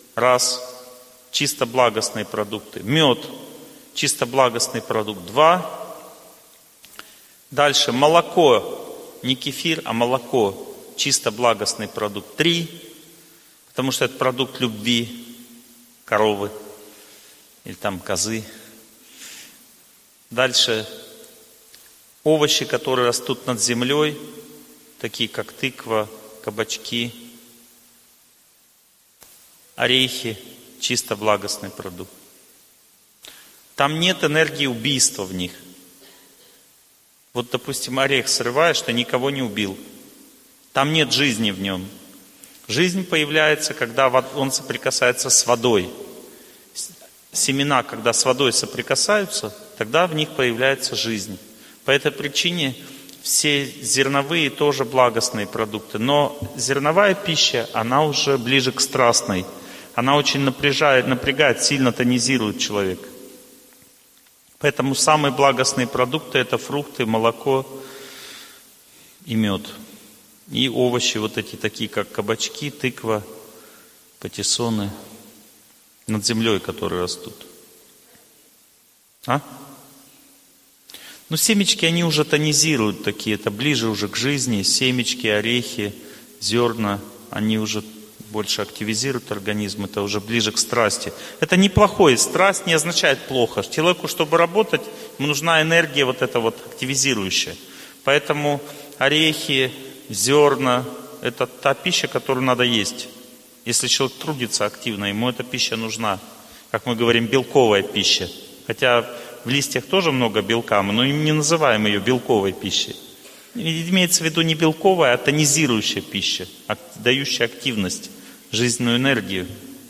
чисто благостные продукты. Мед, чисто благостный продукт. 2. Дальше молоко, не кефир, а молоко, чисто благостный продукт. 3. Потому что это продукт любви, коровы или там козы. Дальше овощи, которые растут над землей, такие как тыква, кабачки, орехи. Чисто благостный продукт. Там нет энергии убийства в них. Вот, допустим, орех срываешь, ты никого не убил. Там нет жизни в нем. Жизнь появляется, когда он соприкасается с водой. Семена, когда с водой соприкасаются, тогда в них появляется жизнь. По этой причине все зерновые тоже благостные продукты. Но зерновая пища, она уже ближе к страстной. Она очень напрягает, сильно тонизирует человека. Поэтому самые благостные продукты — это фрукты, молоко и мед. И овощи вот эти, такие как кабачки, тыква, патиссоны, над землей, которые растут. Ну, семечки, они уже тонизируют такие, это ближе уже к жизни. Семечки, орехи, зерна, они уже больше активизирует организм, это уже ближе к страсти. Это неплохое, страсть не означает плохо. Человеку, чтобы работать, ему нужна энергия вот эта вот активизирующая. Поэтому орехи, зерна, это та пища, которую надо есть. Если человек трудится активно, ему эта пища нужна. Как мы говорим, белковая пища. Хотя в листьях тоже много белка, но не называем ее белковой пищей. Имеется в виду не белковая, а тонизирующая пища, дающая активность, жизненную энергию.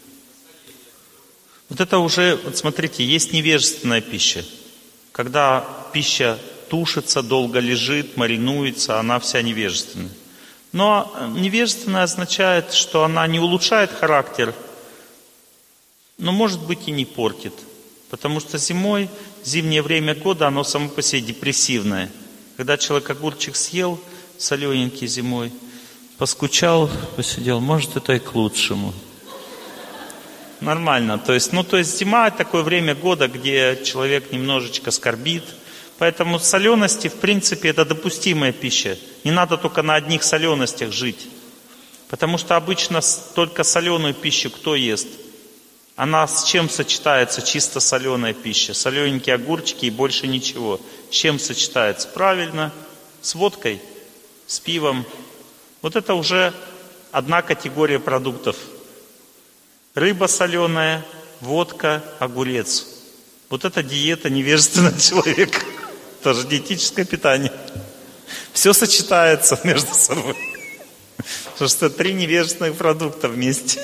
Вот это уже, вот смотрите, есть невежественная пища. Когда пища тушится, долго лежит, маринуется, она вся невежественная. Но невежественная означает, что она не улучшает характер, но может быть и не портит. Потому что зимнее время года, оно само по себе депрессивное. Когда человек огурчик съел, солененький зимой, поскучал, посидел, может, это и к лучшему. Нормально. То есть зима — такое время года, где человек немножечко скорбит. Поэтому солености, в принципе, это допустимая пища. Не надо только на одних соленостях жить. Потому что обычно только соленую пищу кто ест? Она с чем сочетается, чисто соленая пища? Солененькие огурчики и больше ничего. С чем сочетается? Правильно, с водкой, с пивом. Вот это уже одна категория продуктов. Рыба соленая, водка, огурец. Вот это диета невежественного человека. Тоже диетическое питание. Все сочетается между собой. Потому что 3 невежественных продукта вместе.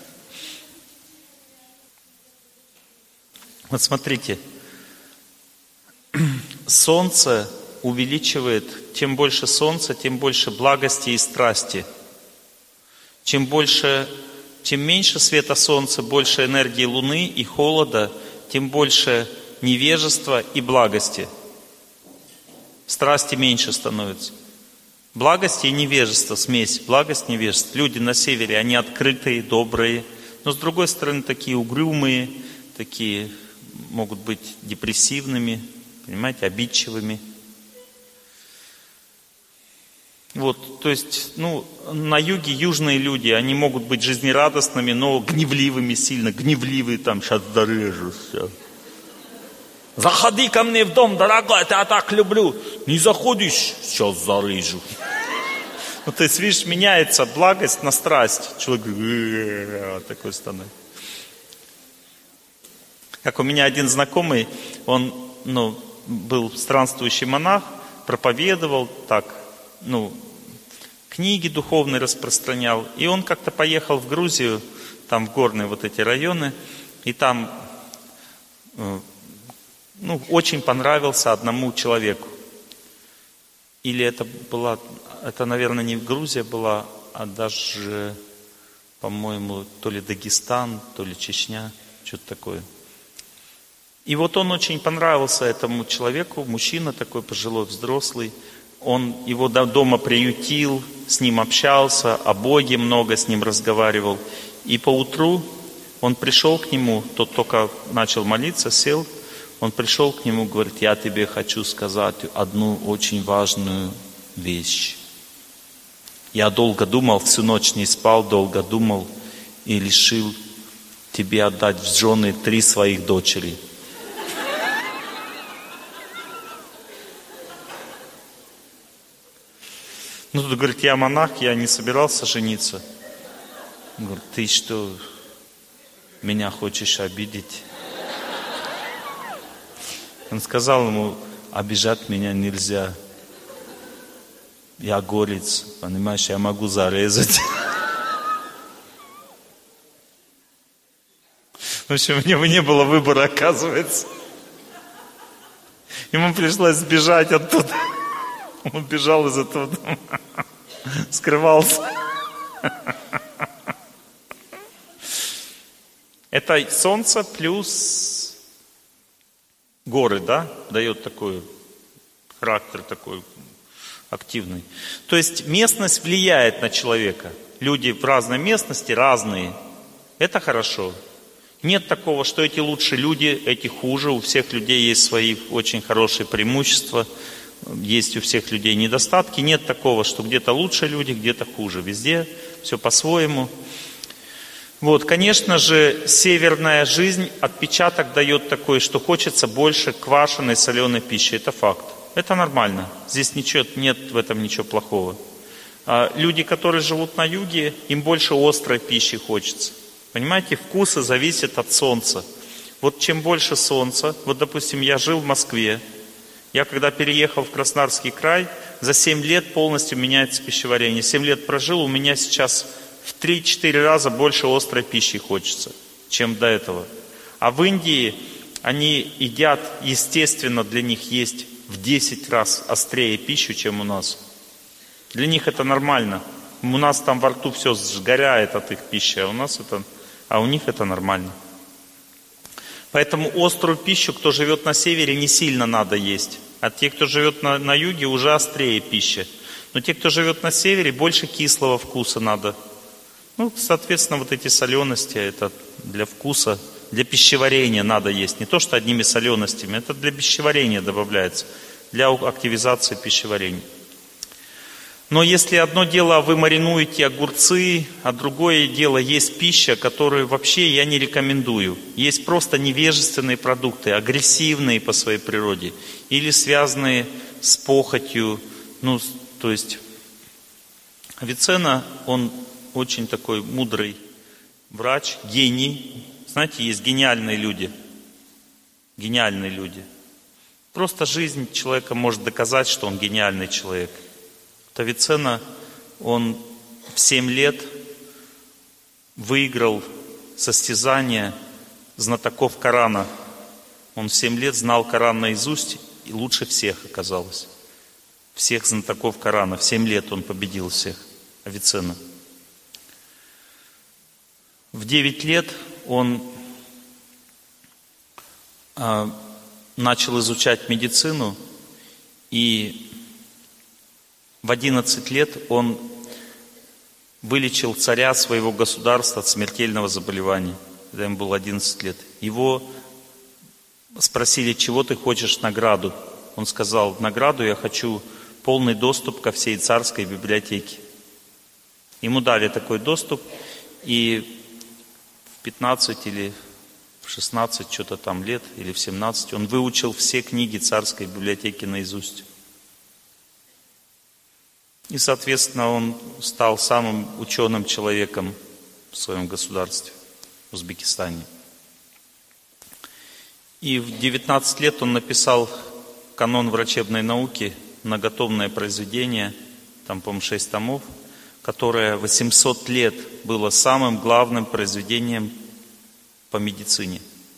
Вот смотрите. Солнце увеличивает, чем больше солнца, тем больше благости и страсти. Чем меньше света солнца, больше энергии луны и холода, тем больше невежества и благости. Страсти меньше становится. Благости и невежество, смесь, благость, невежество. Люди на севере, они открытые, добрые, но с другой стороны такие угрюмые, такие могут быть депрессивными, понимаете, обидчивыми. Вот, то есть, на юге южные люди, они могут быть жизнерадостными, но гневливыми, сильно гневливые, там, сейчас зарежу все. Заходи ко мне в дом, дорогой, я тебя так люблю. Не заходишь, сейчас зарежу. То есть, видишь, меняется благость на страсть. Человек такой становится. Как у меня один знакомый, он, был странствующий монах, проповедовал так, книги духовные распространял. И он как-то поехал в Грузию, там в горные вот эти районы, и там, очень понравился одному человеку. Или это, наверное, не Грузия была, а даже, по-моему, то ли Дагестан, то ли Чечня, что-то такое. И вот он очень понравился этому человеку, мужчина такой пожилой, взрослый. Он его дома приютил, с ним общался, о Боге много с ним разговаривал. И поутру он пришел к нему, тот только начал молиться, сел, он пришел к нему, говорит: я тебе хочу сказать одну очень важную вещь. Я долго думал, всю ночь не спал, долго думал и решил тебе отдать в жены 3 своих дочери. Тут говорит: я монах, я не собирался жениться. Он говорит: ты что, меня хочешь обидеть? Он сказал ему: обижать меня нельзя. Я горец, понимаешь, я могу зарезать. В общем, у него не было выбора, оказывается. Ему пришлось сбежать оттуда. Он убежал из этого дома, скрывался. Это солнце плюс горы, да, дает такой характер, такой активный. То есть местность влияет на человека. Люди в разной местности разные. Это хорошо. Нет такого, что эти лучше люди, эти хуже. У всех людей есть свои очень хорошие преимущества. Есть у всех людей недостатки. Нет такого, что где-то лучше люди, где-то хуже. Везде все по-своему. Вот, конечно же, северная жизнь, отпечаток дает такой, что хочется больше квашеной, соленой пищи. Это факт. Это нормально. Здесь нет в этом ничего плохого. А люди, которые живут на юге, им больше острой пищи хочется. Понимаете, вкусы зависят от солнца. Вот чем больше солнца, вот, допустим, я жил в Москве, я когда переехал в Краснодарский край, за 7 лет полностью меняется пищеварение. 7 лет прожил, у меня сейчас в 3-4 раза больше острой пищи хочется, чем до этого. А в Индии они едят, естественно, для них есть в 10 раз острее пищу, чем у нас. Для них это нормально. У нас там во рту все сгорает от их пищи, а у них это нормально. Поэтому острую пищу, кто живет на севере, не сильно надо есть. А те, кто живет на юге, уже острее пища. Но те, кто живет на севере, больше кислого вкуса надо. Соответственно, вот эти солености, это для вкуса, для пищеварения надо есть. Не то, что одними соленостями, это для пищеварения добавляется, для активизации пищеварения. Но если одно дело вы маринуете огурцы, а другое дело есть пища, которую вообще я не рекомендую. Есть просто невежественные продукты, агрессивные по своей природе, или связанные с похотью. То есть Авиценна, он очень такой мудрый врач, гений. Знаете, есть гениальные люди. Гениальные люди. Просто жизнь человека может доказать, что он гениальный человек. Вот Авиценна, он в 7 лет выиграл состязание знатоков Корана. Он в 7 лет знал Коран наизусть и лучше всех оказалось. Всех знатоков Корана. В 7 лет он победил всех. Авиценна. В 9 лет он начал изучать медицину, и в 11 лет он вылечил царя своего государства от смертельного заболевания, когда ему было 11 лет. Его спросили, чего ты хочешь награду? Он сказал, награду я хочу полный доступ ко всей царской библиотеке. Ему дали такой доступ, и в 15 или в 16 что-то там лет, или в 17, он выучил все книги царской библиотеки наизусть. И, соответственно, он стал самым ученым человеком в своем государстве, в Узбекистане. И в 19 лет он написал канон врачебной науки, многотомное произведение, там, по-моему, 6 томов, которое 800 лет было самым главным произведением по медицине.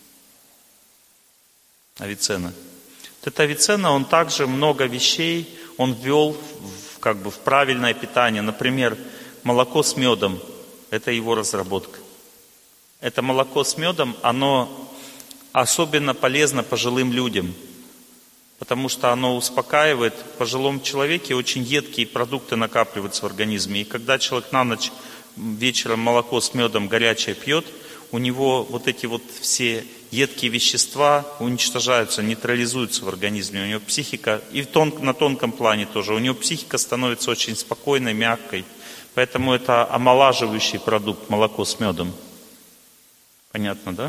Авиценна. Вот это Авиценна, он также много вещей, он ввел в правильное питание. Например, молоко с медом, это его разработка. Это молоко с медом, оно особенно полезно пожилым людям, потому что оно успокаивает. В пожилом человеке очень едкие продукты накапливаются в организме. И когда человек на ночь вечером молоко с медом горячее пьет, у него вот эти вот все едкие вещества уничтожаются, нейтрализуются в организме. У него психика, и на тонком плане тоже, у него психика становится очень спокойной, мягкой. Поэтому это омолаживающий продукт, молоко с медом. Понятно, да?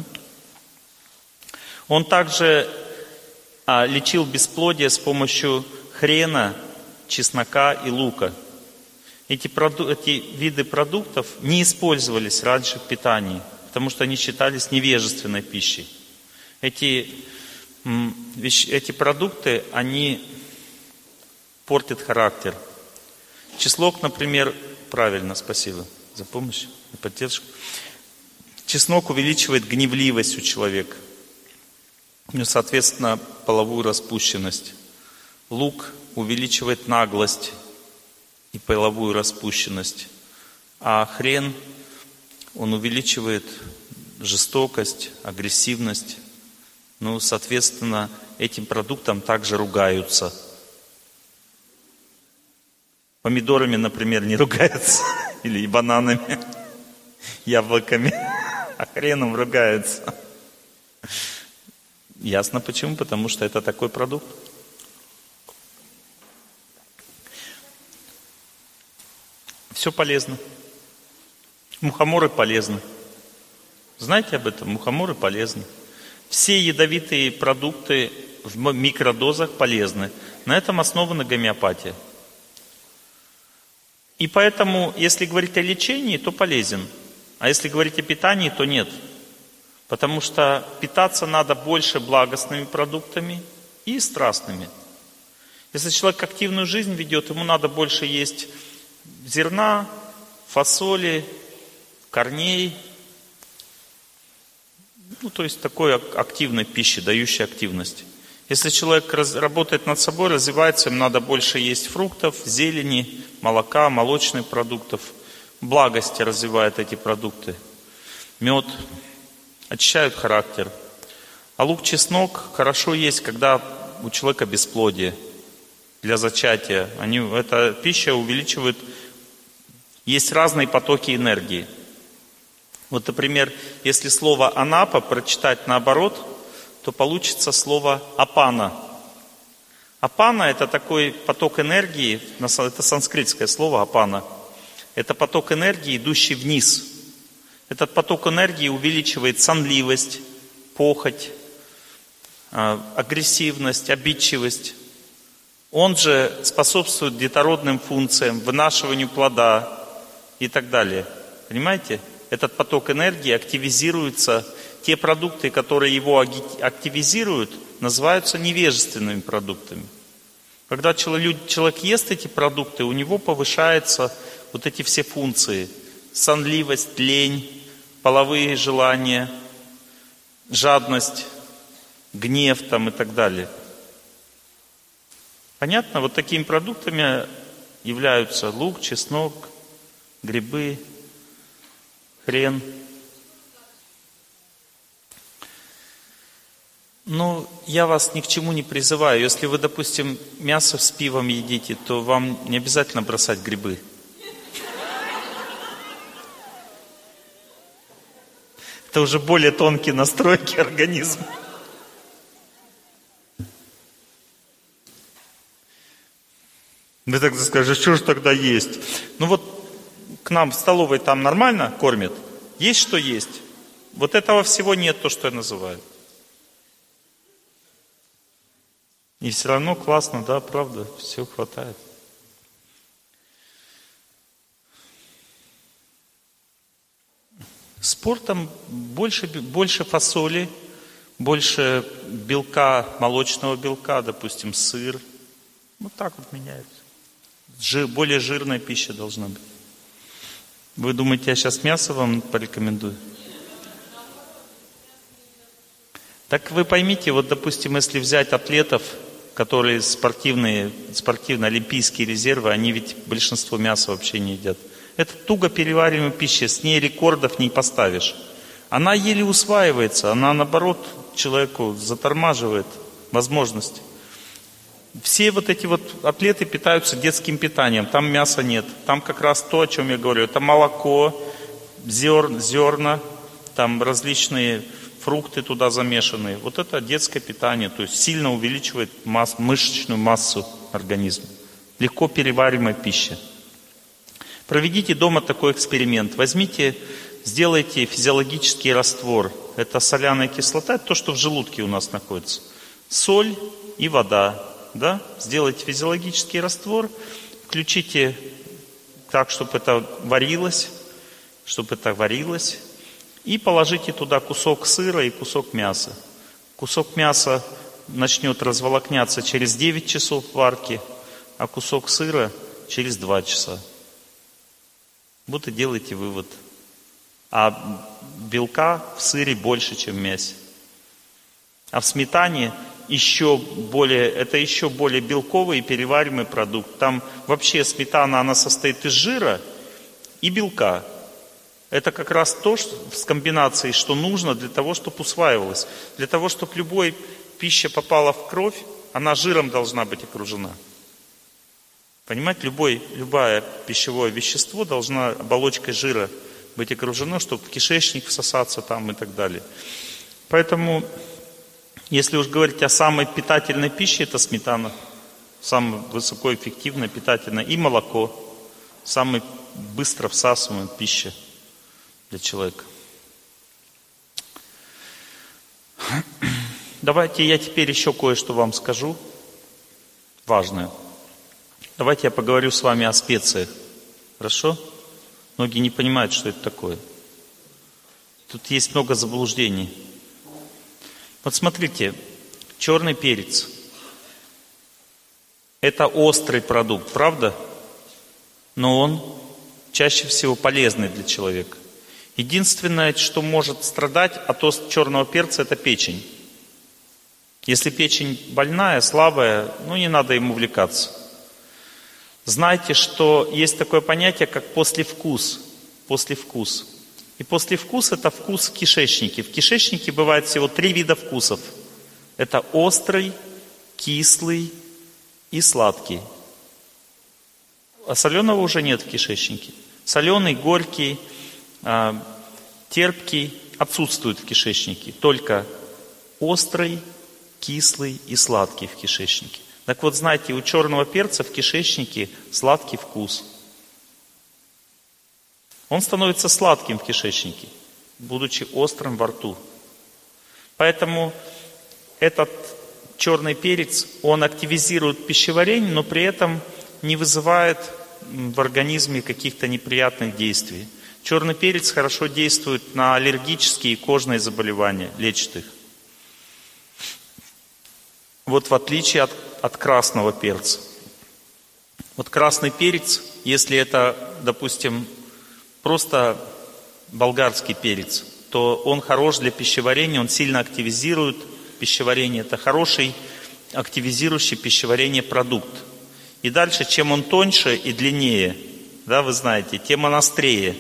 Он также лечил бесплодие с помощью хрена, чеснока и лука. Эти виды продуктов не использовались раньше в питании, потому что они считались невежественной пищей. Эти продукты, они портят характер. Чеснок, например, правильно, спасибо за помощь и поддержку. Чеснок увеличивает гневливость у человека. Ну, соответственно, половую распущенность. Лук увеличивает наглость и половую распущенность. А хрен, он увеличивает жестокость, агрессивность. Ну, соответственно, этим продуктом также ругаются. Помидорами, например, не ругаются. Или бананами, яблоками. А хреном ругаются. Ясно почему? Потому что это такой продукт. Все полезно. Мухоморы полезны. Знаете об этом? Мухоморы полезны. Все ядовитые продукты в микродозах полезны. На этом основана гомеопатия. И поэтому, если говорить о лечении, то полезен. А если говорить о питании, то нет. Потому что питаться надо больше благостными продуктами и страстными. Если человек активную жизнь ведет, ему надо больше есть зерна, фасоли, корней. Ну, то есть такой активной пищи, дающей активность. Если человек работает над собой, развивается, ему надо больше есть фруктов, зелени, молока, молочных продуктов. Благости развивают эти продукты. Мед очищают характер. А лук, чеснок хорошо есть, когда у человека бесплодие для зачатия. Эта пища увеличивает. Есть разные потоки энергии. Вот, например, если слово «анапа» прочитать наоборот, то получится слово «апана». Апана – это такой поток энергии, это санскритское слово «апана». Это поток энергии, идущий вниз. Этот поток энергии увеличивает сонливость, похоть, агрессивность, обидчивость. Он же способствует детородным функциям, вынашиванию плода и так далее. Понимаете? Этот поток энергии активизируется те продукты, которые его активизируют, называются невежественными продуктами. Когда человек ест эти продукты, у него повышаются вот эти все функции. Сонливость, лень, половые желания, жадность, гнев там и так далее. Понятно? Вот такими продуктами являются лук, чеснок, грибы, хрен. Ну, я вас ни к чему не призываю. Если вы, допустим, мясо с пивом едите, то вам не обязательно бросать грибы. Это уже более тонкие настройки организма. Вы тогда скажете, что же тогда есть? Ну вот к нам в столовой там нормально кормят? Есть что есть? Вот этого всего нет, то, что я называю. И все равно классно, да, правда, все хватает. Спортом больше фасоли, больше белка, молочного белка, допустим, сыр. Вот так вот меняется. Более жирная пища должна быть. Вы думаете, я сейчас мясо вам порекомендую? Так вы поймите, вот, допустим, если взять атлетов, которые спортивные олимпийские резервы, они ведь большинство мяса вообще не едят. Это туго перевариваемая пища, с ней рекордов не поставишь. Она еле усваивается, она наоборот человеку затормаживает возможности. Все вот эти вот атлеты питаются детским питанием, там мяса нет. Там как раз то, о чем я говорю, это молоко, зерна, там различные фрукты туда замешанные. Вот это детское питание, то есть сильно увеличивает мышечную массу организма. Легко перевариваемая пища. Проведите дома такой эксперимент. Сделайте физиологический раствор. Это соляная кислота, это то, что в желудке у нас находится. Соль и вода. Да? Сделайте физиологический раствор, включите так, чтобы это варилось, и положите туда кусок сыра и кусок мяса. Кусок мяса начнет разволокняться через 9 часов варки, а кусок сыра через 2 часа. Вот и делайте вывод. А белка в сыре больше, чем в мясе. А в сметане это еще более белковый и перевариваемый продукт. Там вообще сметана, она состоит из жира и белка. Это как раз то, с комбинацией, что нужно для того, чтобы усваивалось. Для того, чтобы любая пища попала в кровь, она жиром должна быть окружена. Понимаете, любое пищевое вещество должна оболочкой жира быть окружено, чтобы в кишечник всосаться там и так далее. Поэтому, если уж говорить о самой питательной пище, это сметана. Самая высокоэффективная, питательная. И молоко. Самая быстро всасываемая пища для человека. Давайте я теперь еще кое-что вам скажу. Важное. Давайте я поговорю с вами о специях. Хорошо? Многие не понимают, что это такое. Тут есть много заблуждений. Вот смотрите, черный перец. Это острый продукт, правда? Но он чаще всего полезный для человека. Единственное, что может страдать от черного перца, это печень. Если печень больная, слабая, не надо им увлекаться. Знайте, что есть такое понятие, как послевкус. Послевкус. И послевкус – это вкус в кишечнике. В кишечнике бывает всего 3 вида вкусов. Это острый, кислый и сладкий. А соленого уже нет в кишечнике. Соленый, горький, терпкий отсутствует в кишечнике. Только острый, кислый и сладкий в кишечнике. Так вот, знаете, у черного перца в кишечнике сладкий вкус. Он становится сладким в кишечнике, будучи острым во рту. Поэтому этот черный перец, он активизирует пищеварение, но при этом не вызывает в организме каких-то неприятных действий. Черный перец хорошо действует на аллергические и кожные заболевания, лечит их. Вот в отличие от красного перца. Вот красный перец, если это, допустим, просто болгарский перец, то он хорош для пищеварения, он сильно активизирует пищеварение. Это хороший активизирующий пищеварение продукт. И дальше, чем он тоньше и длиннее, да, вы знаете, тем он острее.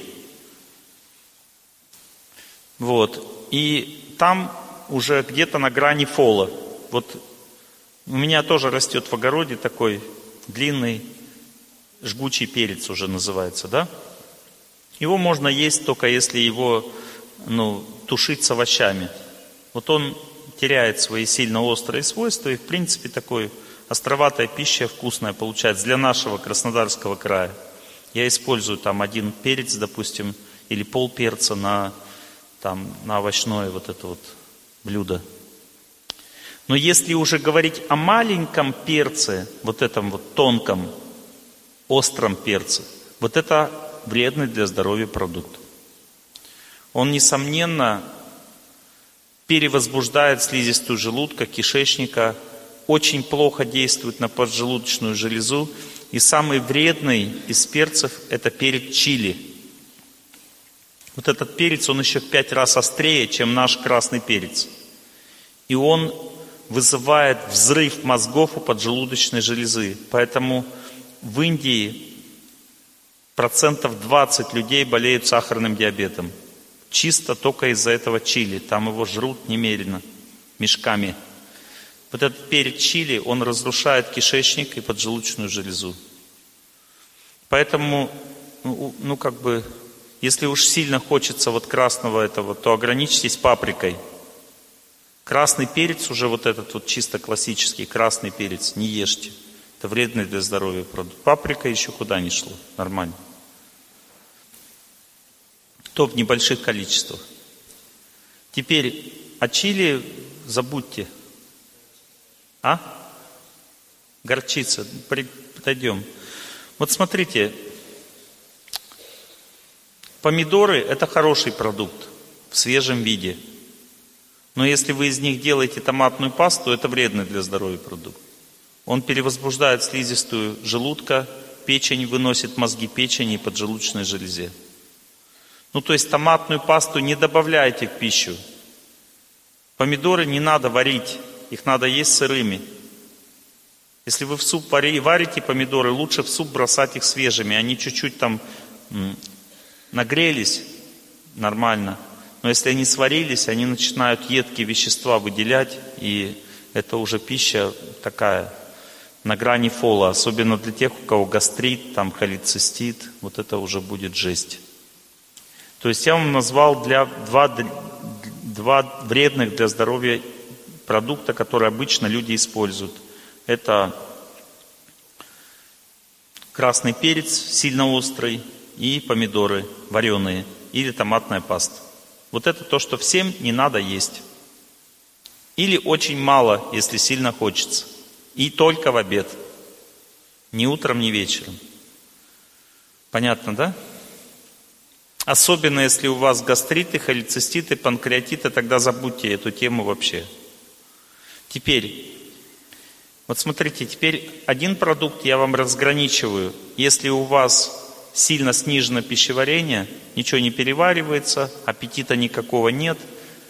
Вот. И там уже где-то на грани фола. Вот у меня тоже растет в огороде такой длинный жгучий перец уже называется, да? Его можно есть только если его, тушить с овощами. Вот он теряет свои сильно острые свойства, и в принципе такой островатая пища вкусная получается для нашего Краснодарского края. Я использую там один перец, допустим, или полперца на овощное вот это вот блюдо. Но если уже говорить о маленьком перце, вот этом вот тонком, остром перце, вот это вредный для здоровья продукт. Он, несомненно, перевозбуждает слизистую желудка, кишечника, очень плохо действует на поджелудочную железу. И самый вредный из перцев – это перец чили. Вот этот перец, он еще в 5 раз острее, чем наш красный перец. И он вызывает взрыв мозгов у поджелудочной железы. Поэтому в Индии 20% людей болеют сахарным диабетом. Чисто только из-за этого чили. Там его жрут немерено, мешками. Вот этот перец чили, он разрушает кишечник и поджелудочную железу. Поэтому, если уж сильно хочется вот красного этого, то ограничьтесь паприкой. Красный перец, уже вот этот вот чисто классический красный перец, не ешьте. Это вредный для здоровья продукт. Паприка еще куда ни шло, нормально. То в небольших количествах. Теперь о чили забудьте. Горчица. Подойдем. Вот смотрите. Помидоры – это хороший продукт в свежем виде. Но если вы из них делаете томатную пасту, это вредный для здоровья продукт. Он перевозбуждает слизистую желудка, печень, выносит мозги печени и поджелудочной железе. То есть томатную пасту не добавляйте в пищу. Помидоры не надо варить, их надо есть сырыми. Если вы в суп варите помидоры, лучше в суп бросать их свежими. Они чуть-чуть там нагрелись, нормально. Но если они сварились, они начинают едкие вещества выделять, и это уже пища такая на грани фола, особенно для тех, у кого гастрит, там холецистит, вот это уже будет жесть. То есть я вам назвал два вредных для здоровья продукта, которые обычно люди используют. Это красный перец, сильно острый, и помидоры вареные, или томатная паста. Вот это то, что всем не надо есть. Или очень мало, если сильно хочется. И только в обед. Ни утром, ни вечером. Понятно, да? Особенно, если у вас гастриты, холециститы, панкреатиты, тогда забудьте эту тему вообще. Теперь, вот смотрите, теперь один продукт я вам разграничиваю. Если у вас сильно снижено пищеварение, ничего не переваривается, аппетита никакого нет,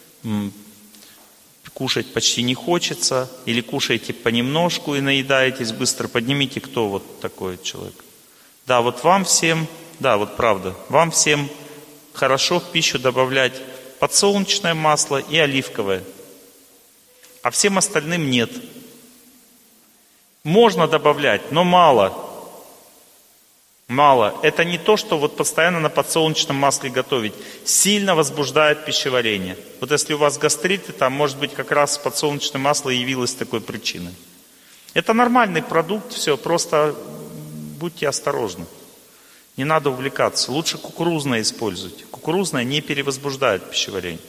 кушать почти не хочется, или кушаете понемножку и наедаетесь быстро, поднимите, кто вот такой человек. Да, вот вам всем, да, вот правда, вам всем хорошо в пищу добавлять подсолнечное масло и оливковое, а всем остальным нет. Можно добавлять, но мало. Мало. Это не то, что вот постоянно на подсолнечном масле готовить. Сильно возбуждает пищеварение. Вот если у вас гастриты, там может быть как раз подсолнечное масло явилось такой причиной. Это нормальный продукт, все, просто будьте осторожны. Не надо увлекаться. Лучше кукурузное используйте. Кукурузное не перевозбуждает пищеварение.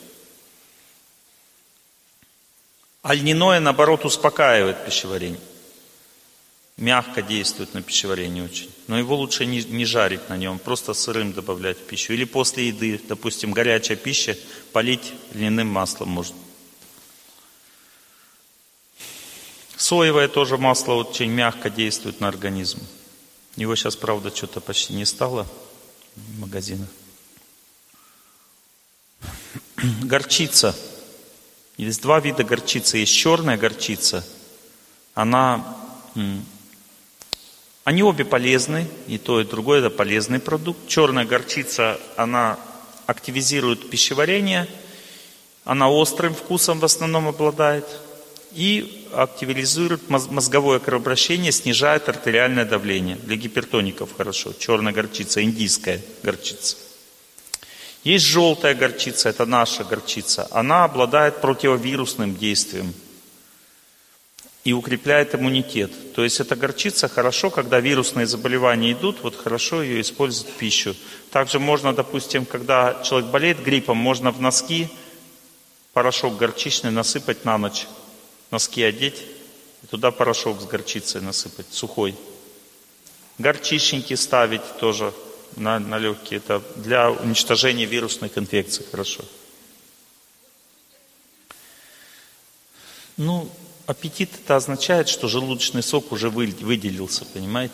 А льняное, наоборот, успокаивает пищеварение. мягко действует на пищеварение очень. Но его лучше не жарить на нем, просто сырым добавлять в пищу. Или после еды, допустим, горячая пища, полить льняным маслом можно. Соевое тоже масло очень мягко действует на организм. Его сейчас, правда, что-то почти не стало в магазинах. Горчица. Есть два вида горчицы. Есть черная горчица. Они обе полезны, и то, и другое это полезный продукт. Черная горчица, она активизирует пищеварение, она острым вкусом в основном обладает и активизирует мозговое кровообращение, снижает артериальное давление. Для гипертоников хорошо. Черная горчица, индийская горчица. Есть желтая горчица, это наша горчица. Она обладает противовирусным действием и укрепляет иммунитет. То есть эта горчица хорошо, когда вирусные заболевания идут, вот хорошо ее использовать в пищу. Также можно, допустим, когда человек болеет гриппом, можно в носки порошок горчичный насыпать на ночь. Носки одеть и туда порошок с горчицей насыпать, сухой. Горчичники ставить тоже на легкие. Это для уничтожения вирусных инфекций хорошо. Аппетит это означает, что желудочный сок уже выделился, понимаете?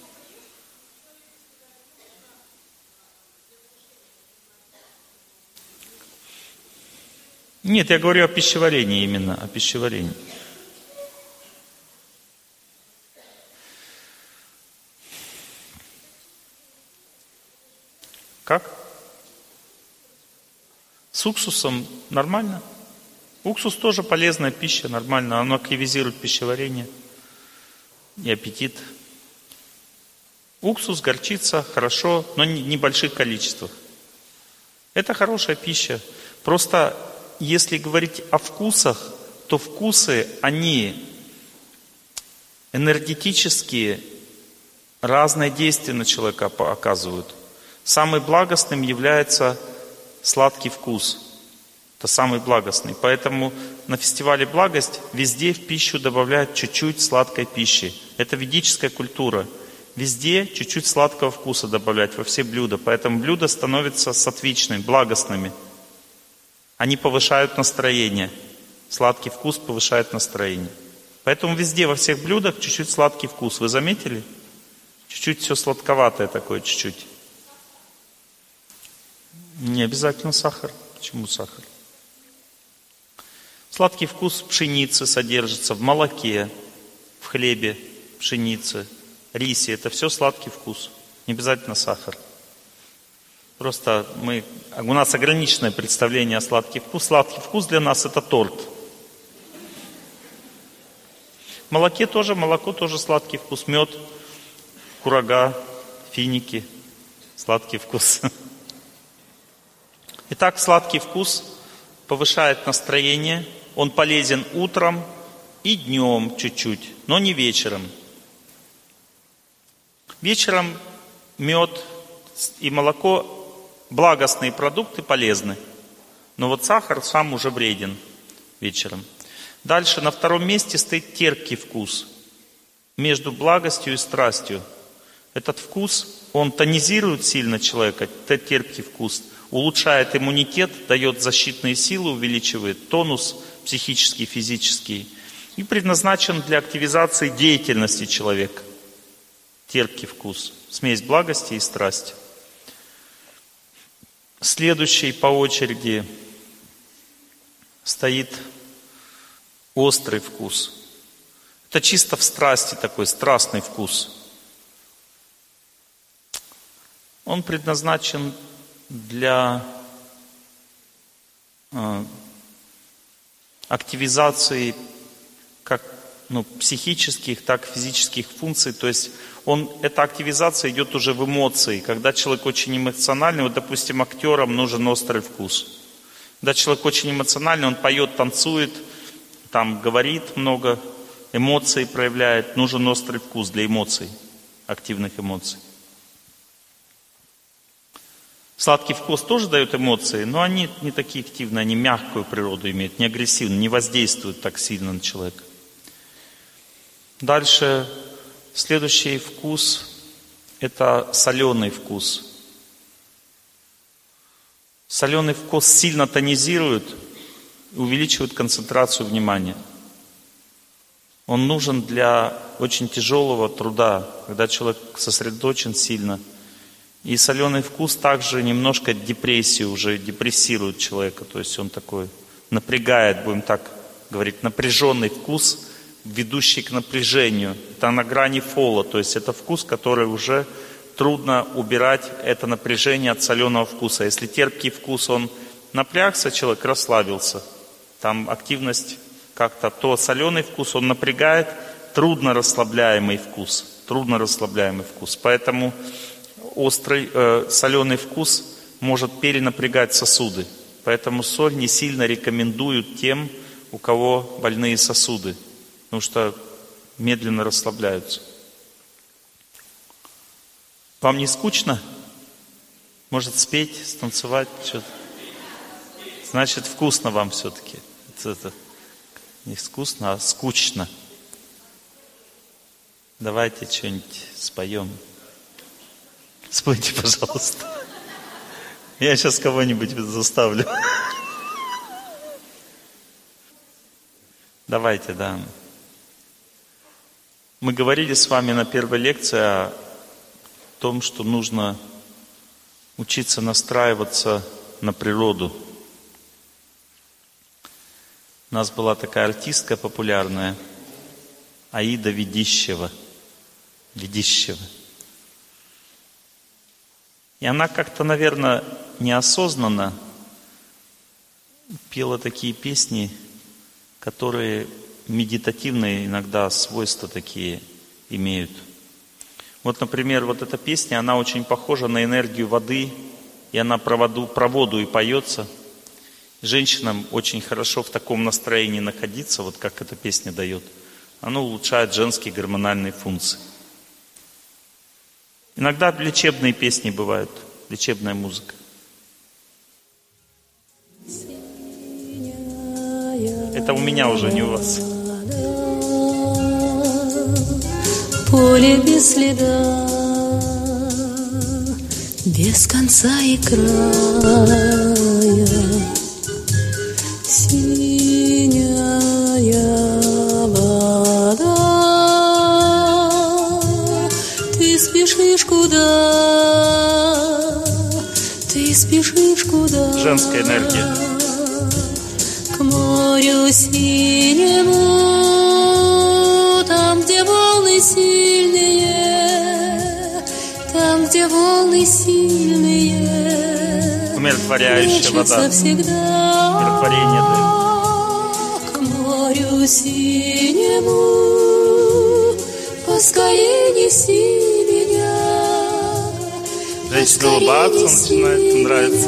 Нет, я говорю о пищеварении именно, о пищеварении. Как? С уксусом нормально? Уксус тоже полезная пища, нормально. Оно активизирует пищеварение и аппетит. Уксус, горчица, хорошо, но не в небольших количествах. Это хорошая пища. Просто если говорить о вкусах, то вкусы, они энергетические, разное действие на человека оказывают. Самым благостным является сладкий вкус. Это самый благостный. Поэтому на фестивале «Благость» везде в пищу добавляют чуть-чуть сладкой пищи. Это ведическая культура. Везде чуть-чуть сладкого вкуса добавлять во все блюда. Поэтому блюда становятся сатвичными, благостными. Они повышают настроение. Сладкий вкус повышает настроение. Поэтому везде, во всех блюдах чуть-чуть сладкий вкус. Вы заметили? Чуть-чуть все сладковатое такое, чуть-чуть. Не обязательно сахар. Почему сахар? Сладкий вкус пшеницы содержится в молоке, в хлебе, пшенице, рисе. Это все сладкий вкус. Не обязательно сахар. Просто у нас ограниченное представление о сладкий вкус. Сладкий вкус для нас это торт. Молоко тоже сладкий вкус. Мед, курага, финики. Сладкий вкус. Итак, сладкий вкус повышает настроение. Он полезен утром и днем чуть-чуть, но не вечером. Вечером мед и молоко благостные продукты, полезны. Но вот сахар сам уже вреден вечером. Дальше на втором месте стоит терпкий вкус. Между благостью и страстью. Этот вкус, он тонизирует сильно человека, этот терпкий вкус. Улучшает иммунитет, дает защитные силы, увеличивает тонус психический, физический. И предназначен для активизации деятельности человека. Терпкий вкус. Смесь благости и страсти. Следующий по очереди стоит острый вкус. Это чисто в страсти такой, страстный вкус. Он предназначен для активизации как психических, так и физических функций. То есть эта активизация идет уже в эмоции. Когда человек очень эмоциональный, вот, допустим, актерам нужен острый вкус. Когда человек очень эмоциональный, он поет, танцует, там говорит много, эмоции проявляет, нужен острый вкус для эмоций, активных эмоций. Сладкий вкус тоже дает эмоции, но они не такие активные, они мягкую природу имеют, не агрессивную, не воздействуют так сильно на человека. Дальше Следующий вкус – это соленый вкус. Соленый вкус сильно тонизирует и увеличивает концентрацию внимания. Он нужен для очень тяжелого труда, когда человек сосредоточен сильно. И соленый вкус также немножко депрессию уже депрессирует человека. То есть он такой напрягает, будем так говорить, напряженный вкус, ведущий к напряжению. Это на грани фола, то есть это вкус, который уже трудно убирать, это напряжение от соленого вкуса. Если терпкий вкус, он напрягся, человек расслабился, там активность как-то, то соленый вкус, он напрягает, трудно расслабляемый вкус. Поэтому острый, соленый вкус может перенапрягать сосуды. Поэтому соль не сильно рекомендуют тем, у кого больные сосуды, потому что медленно расслабляются. Вам не скучно? Может спеть, станцевать? Что-то? Значит, вкусно вам все-таки. Это не вкусно, а скучно. Давайте что-нибудь споем. Спойте, пожалуйста. Я сейчас кого-нибудь заставлю. Давайте, да. Мы говорили с вами на первой лекции о том, что нужно учиться настраиваться на природу. У нас была такая артистка популярная, Аида Ведищева. И она как-то, наверное, неосознанно пела такие песни, которые медитативные иногда свойства такие имеют. Вот, например, вот эта песня, она очень похожа на энергию воды, и она про воду и поется. Женщинам очень хорошо в таком настроении находиться, вот как эта песня дает. Оно улучшает женские гормональные функции. Иногда лечебные песни бывают, лечебная музыка. Это у меня уже, не у вас. Поле без следа, без конца и края, синяя вода. Ты спешишь куда? Ты спешишь куда? Женская энергия. К морю синему, там, где волны сильные, там, где волны сильные, умиротворяющая вода, умиротворение дает. к морю синему, поскорее неси меня, Женщина улыбаться начинает, нравится.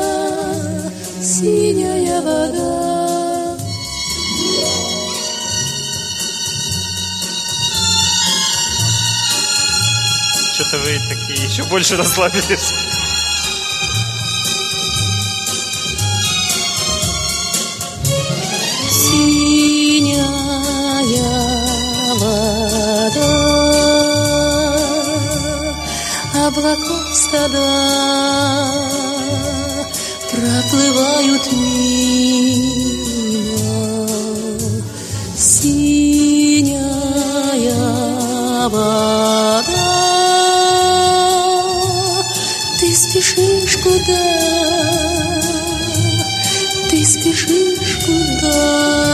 Синяя вода. Что-то вы такие еще больше расслабились. Синяя вода, облаков стада проплывают мимо. Синяя вода, ты спешишь куда? Ты спешишь куда?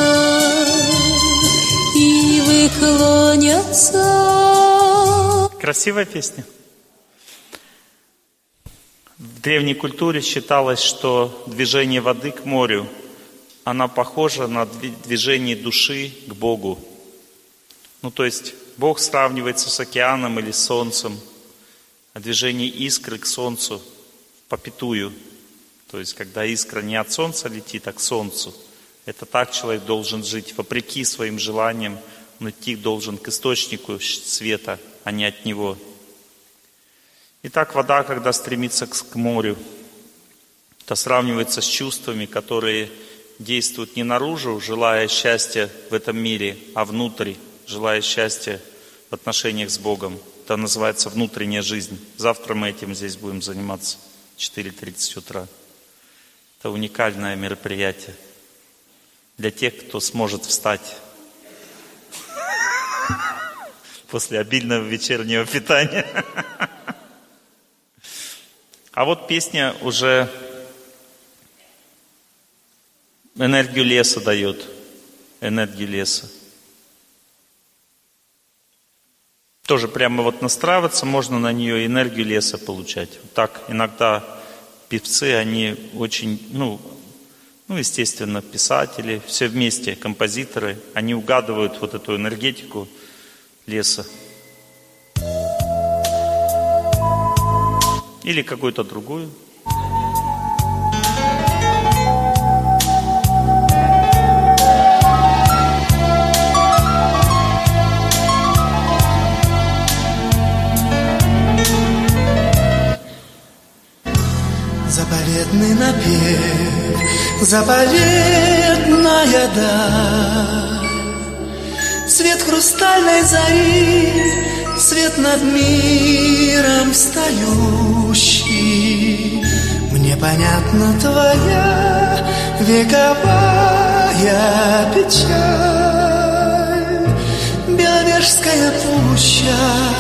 Ивы клонятся. Красивая песня. В древней культуре считалось, что движение воды к морю, она похожа на движение души к Богу. Ну, то есть Бог сравнивается с океаном или солнцем, а движение искры к солнцу попятую. То есть, когда искра не от солнца летит, а к солнцу. Это так человек должен жить, вопреки своим желаниям, он идти должен к источнику света, а не от него. Итак, вода, когда стремится к морю, это сравнивается с чувствами, которые действуют не наружу, желая счастья в этом мире, а внутрь, желая счастья в отношениях с Богом. Это называется внутренняя жизнь. Завтра мы этим здесь будем заниматься в 4:30 утра. Это уникальное мероприятие для тех, кто сможет встать после обильного вечернего питания. А вот песня уже энергию леса дает. Энергию леса. Тоже прямо вот настраиваться можно на нее, энергию леса получать. Вот так иногда певцы, они очень, естественно, писатели, все вместе, композиторы, они угадывают вот эту энергетику леса. Или какую-то другую. Заповедный напев, заповедная даль, свет хрустальной зари, свет над миром встающий. Мне понятна твоя вековая печаль. Беловежская пуща,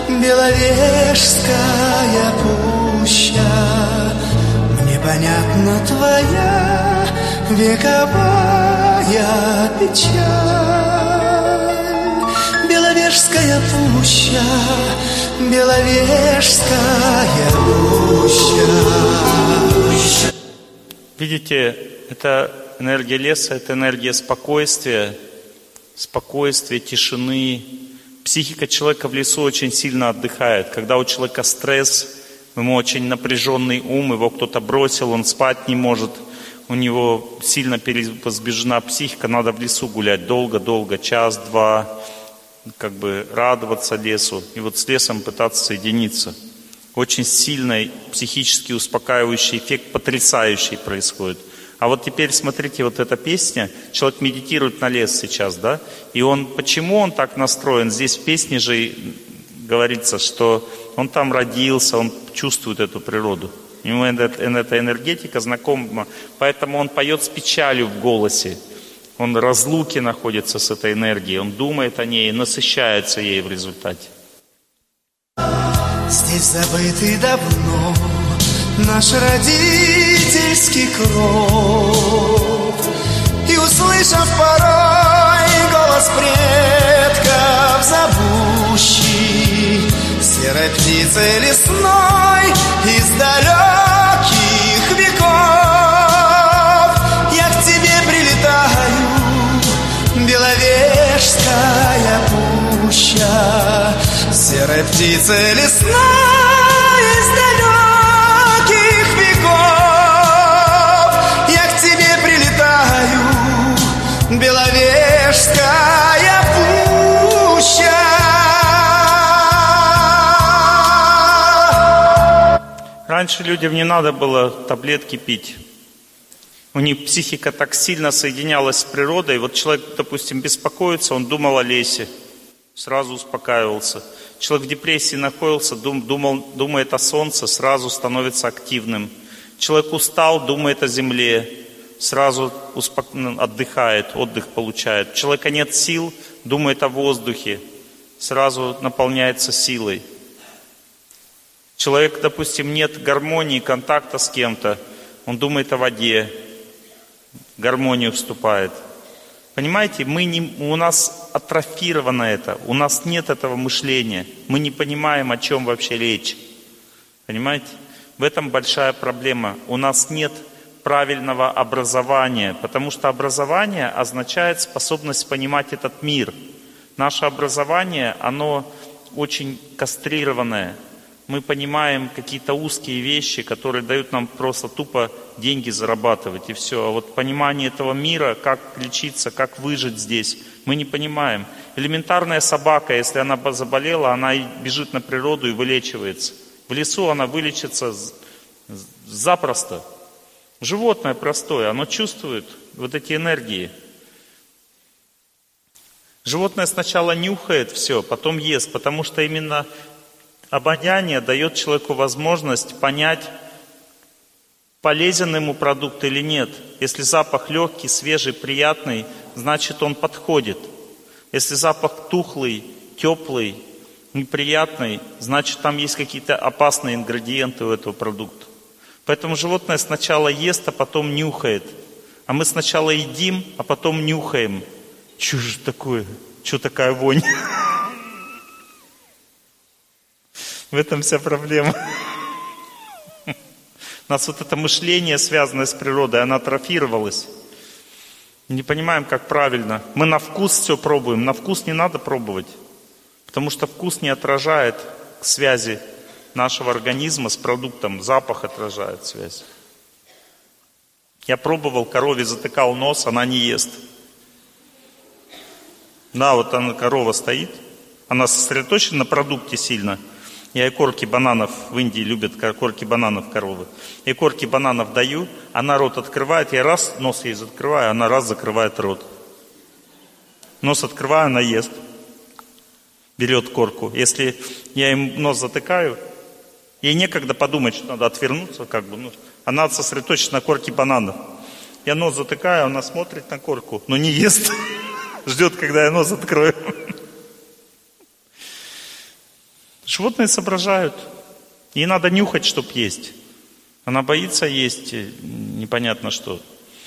Беловежская пуща. Мне понятна твоя вековая печаль. Беловежская пуща, Беловежская пуща. Видите, это энергия леса, это энергия спокойствия, тишины. Психика человека в лесу очень сильно отдыхает. Когда у человека стресс, ему очень напряженный ум, его кто-то бросил, он спать не может, у него сильно перевозбуждена психика, надо в лесу гулять долго-долго, час-два, радоваться лесу, и вот с лесом пытаться соединиться. Очень сильный психически успокаивающий эффект, потрясающий происходит. А вот теперь смотрите, вот эта песня, человек медитирует на лес сейчас, да, и почему он так настроен? Здесь в песне же говорится, что он там родился, он чувствует эту природу. Ему эта энергетика знакома, поэтому он поет с печалью в голосе. Он в разлуке находится с этой энергией, он думает о ней, насыщается ей в результате. Здесь забытый давно наш родительский кров, и услышав порой голос предков зовущий, серой птицы лесной из далеких веков, я к тебе прилетаю, Беловежская пуща, серой птицы лесной из далеких веков, я к тебе прилетаю, Беловежская пуща. Раньше людям не надо было таблетки пить. У них психика так сильно соединялась с природой. Вот человек, допустим, беспокоится, он думал о лесе, сразу успокаивался. Человек в депрессии находился, думает о солнце, сразу становится активным. Человек устал, думает о земле, сразу отдыхает, отдых получает. У человека нет сил, думает о воздухе, сразу наполняется силой. Человек, допустим, нет гармонии, контакта с кем-то, он думает о воде, в гармонию вступает. Понимаете, у нас атрофировано это, у нас нет этого мышления, мы не понимаем, о чем вообще речь. Понимаете? В этом большая проблема. У нас нет правильного образования, потому что образование означает способность понимать этот мир. Наше образование, оно очень кастрированное. Мы понимаем какие-то узкие вещи, которые дают нам просто тупо деньги зарабатывать, и все. А вот понимание этого мира, как лечиться, как выжить здесь, мы не понимаем. Элементарная собака, если она заболела, она бежит на природу и вылечивается. В лесу она вылечится запросто. Животное простое, оно чувствует вот эти энергии. Животное сначала нюхает все, потом ест, потому что именно обоняние дает человеку возможность понять, полезен ему продукт или нет. Если запах легкий, свежий, приятный, значит он подходит. Если запах тухлый, теплый, неприятный, значит там есть какие-то опасные ингредиенты у этого продукта. Поэтому животное сначала ест, а потом нюхает. А мы сначала едим, а потом нюхаем. Что же такое? Что такая вонь? В этом вся проблема. У нас вот это мышление, связанное с природой, оно атрофировалось. Не понимаем, как правильно. Мы на вкус все пробуем. На вкус не надо пробовать. Потому что вкус не отражает связи нашего организма с продуктом. Запах отражает связь. Я пробовал, корове затыкал нос, она не ест. Да, вот она, корова стоит. Она сосредоточена на продукте сильно. Я и корки бананов, в Индии любят корки бананов коровы. И корки бананов даю, она рот открывает, я раз нос ей закрываю, она раз закрывает рот. Нос открываю, она ест. Берет корку. Если я им нос затыкаю, ей некогда подумать, что надо отвернуться, она сосредоточена на корке бананов. Я нос затыкаю, она смотрит на корку, но не ест. Ждет, когда я нос открою. Животные соображают. Ей надо нюхать, чтобы есть. Она боится есть непонятно что.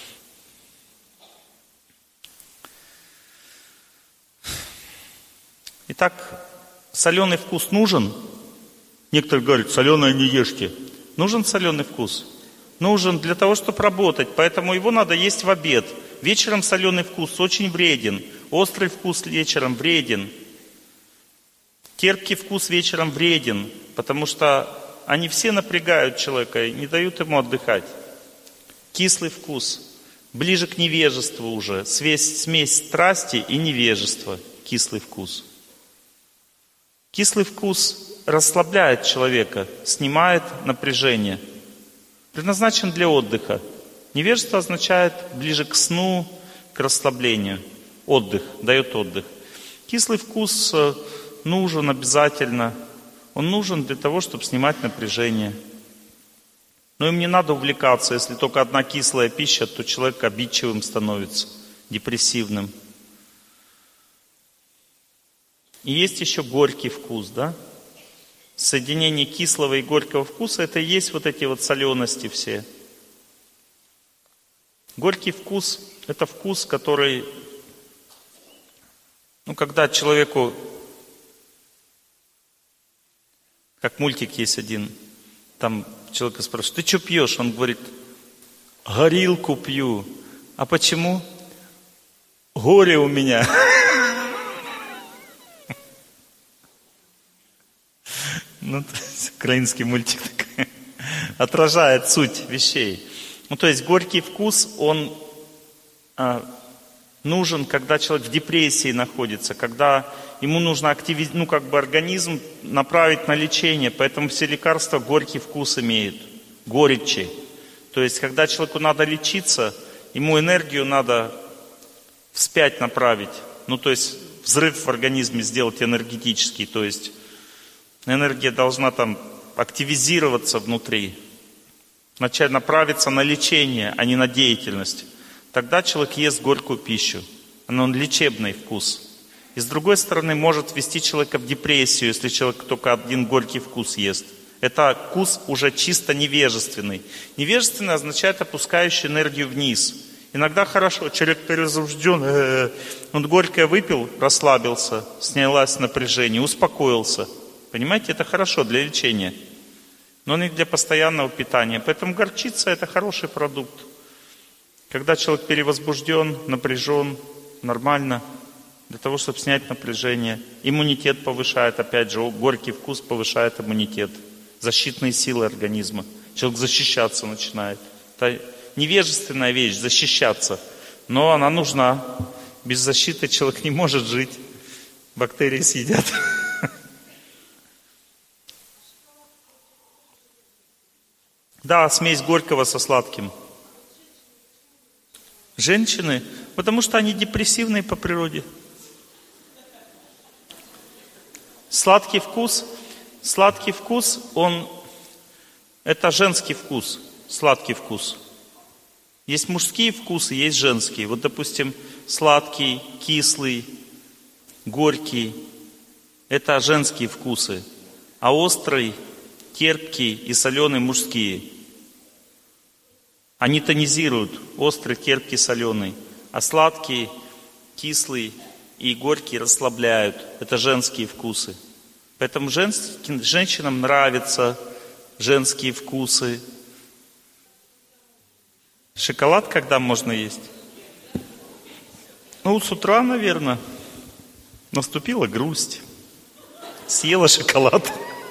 Итак, соленый вкус нужен? Некоторые говорят, соленое не ешьте. Нужен соленый вкус? Нужен для того, чтобы работать. Поэтому его надо есть в обед. Вечером соленый вкус очень вреден. Острый вкус вечером вреден. Терпкий вкус вечером вреден. Потому что они все напрягают человека и не дают ему отдыхать. Кислый вкус. Ближе к невежеству уже. Смесь страсти и невежества. Кислый вкус. Кислый вкус расслабляет человека, снимает напряжение. Предназначен для отдыха. Невежество означает ближе к сну, к расслаблению. Отдых, дает отдых. Кислый вкус нужен обязательно. Он нужен для того, чтобы снимать напряжение. Но им не надо увлекаться. Если только одна кислая пища, то человек обидчивым становится, депрессивным. И есть еще горький вкус, да? Соединение кислого и горького вкуса, это и есть вот эти вот солености все. Горький вкус, это вкус, который, когда человеку, как мультик есть один, там человека спрашивают, ты что пьешь? Он говорит, горилку пью. А почему? Горе у меня. Украинский мультик такой. Отражает суть вещей. То есть горький вкус, он нужен, когда человек в депрессии находится, когда ему нужно организм направить на лечение, поэтому все лекарства горький вкус имеют, горечи. То есть, когда человеку надо лечиться, ему энергию надо вспять направить, то есть взрыв в организме сделать энергетический, то есть энергия должна там активизироваться внутри, начать направиться на лечение, а не на деятельность. Тогда человек ест горькую пищу. Он лечебный вкус. И с другой стороны, может ввести человека в депрессию, если человек только один горький вкус ест. Это вкус уже чисто невежественный. Невежественный означает опускающий энергию вниз. Иногда хорошо, человек перезабужден, он горькое выпил, расслабился, снялось напряжение, успокоился. Понимаете, это хорошо для лечения, но не для постоянного питания. Поэтому горчица – это хороший продукт. Когда человек перевозбужден, напряжен, нормально, для того, чтобы снять напряжение. Иммунитет повышает, опять же, горький вкус повышает иммунитет, защитные силы организма. Человек защищаться начинает. Это невежественная вещь, защищаться, но она нужна. Без защиты человек не может жить. Бактерии съедят. Да, смесь горького со сладким. Женщины, потому что они депрессивные по природе. Сладкий вкус, это женский вкус, сладкий вкус. Есть мужские вкусы, есть женские. Вот, допустим, сладкий, кислый, горький – это женские вкусы. А острый, терпкий и соленый – мужские. Они тонизируют, острый, терпкий, соленый. А сладкий, кислый и горький расслабляют. Это женские вкусы. Поэтому женщинам нравятся женские вкусы. Шоколад когда можно есть? Ну, с утра, наверное, наступила грусть. Съела шоколад.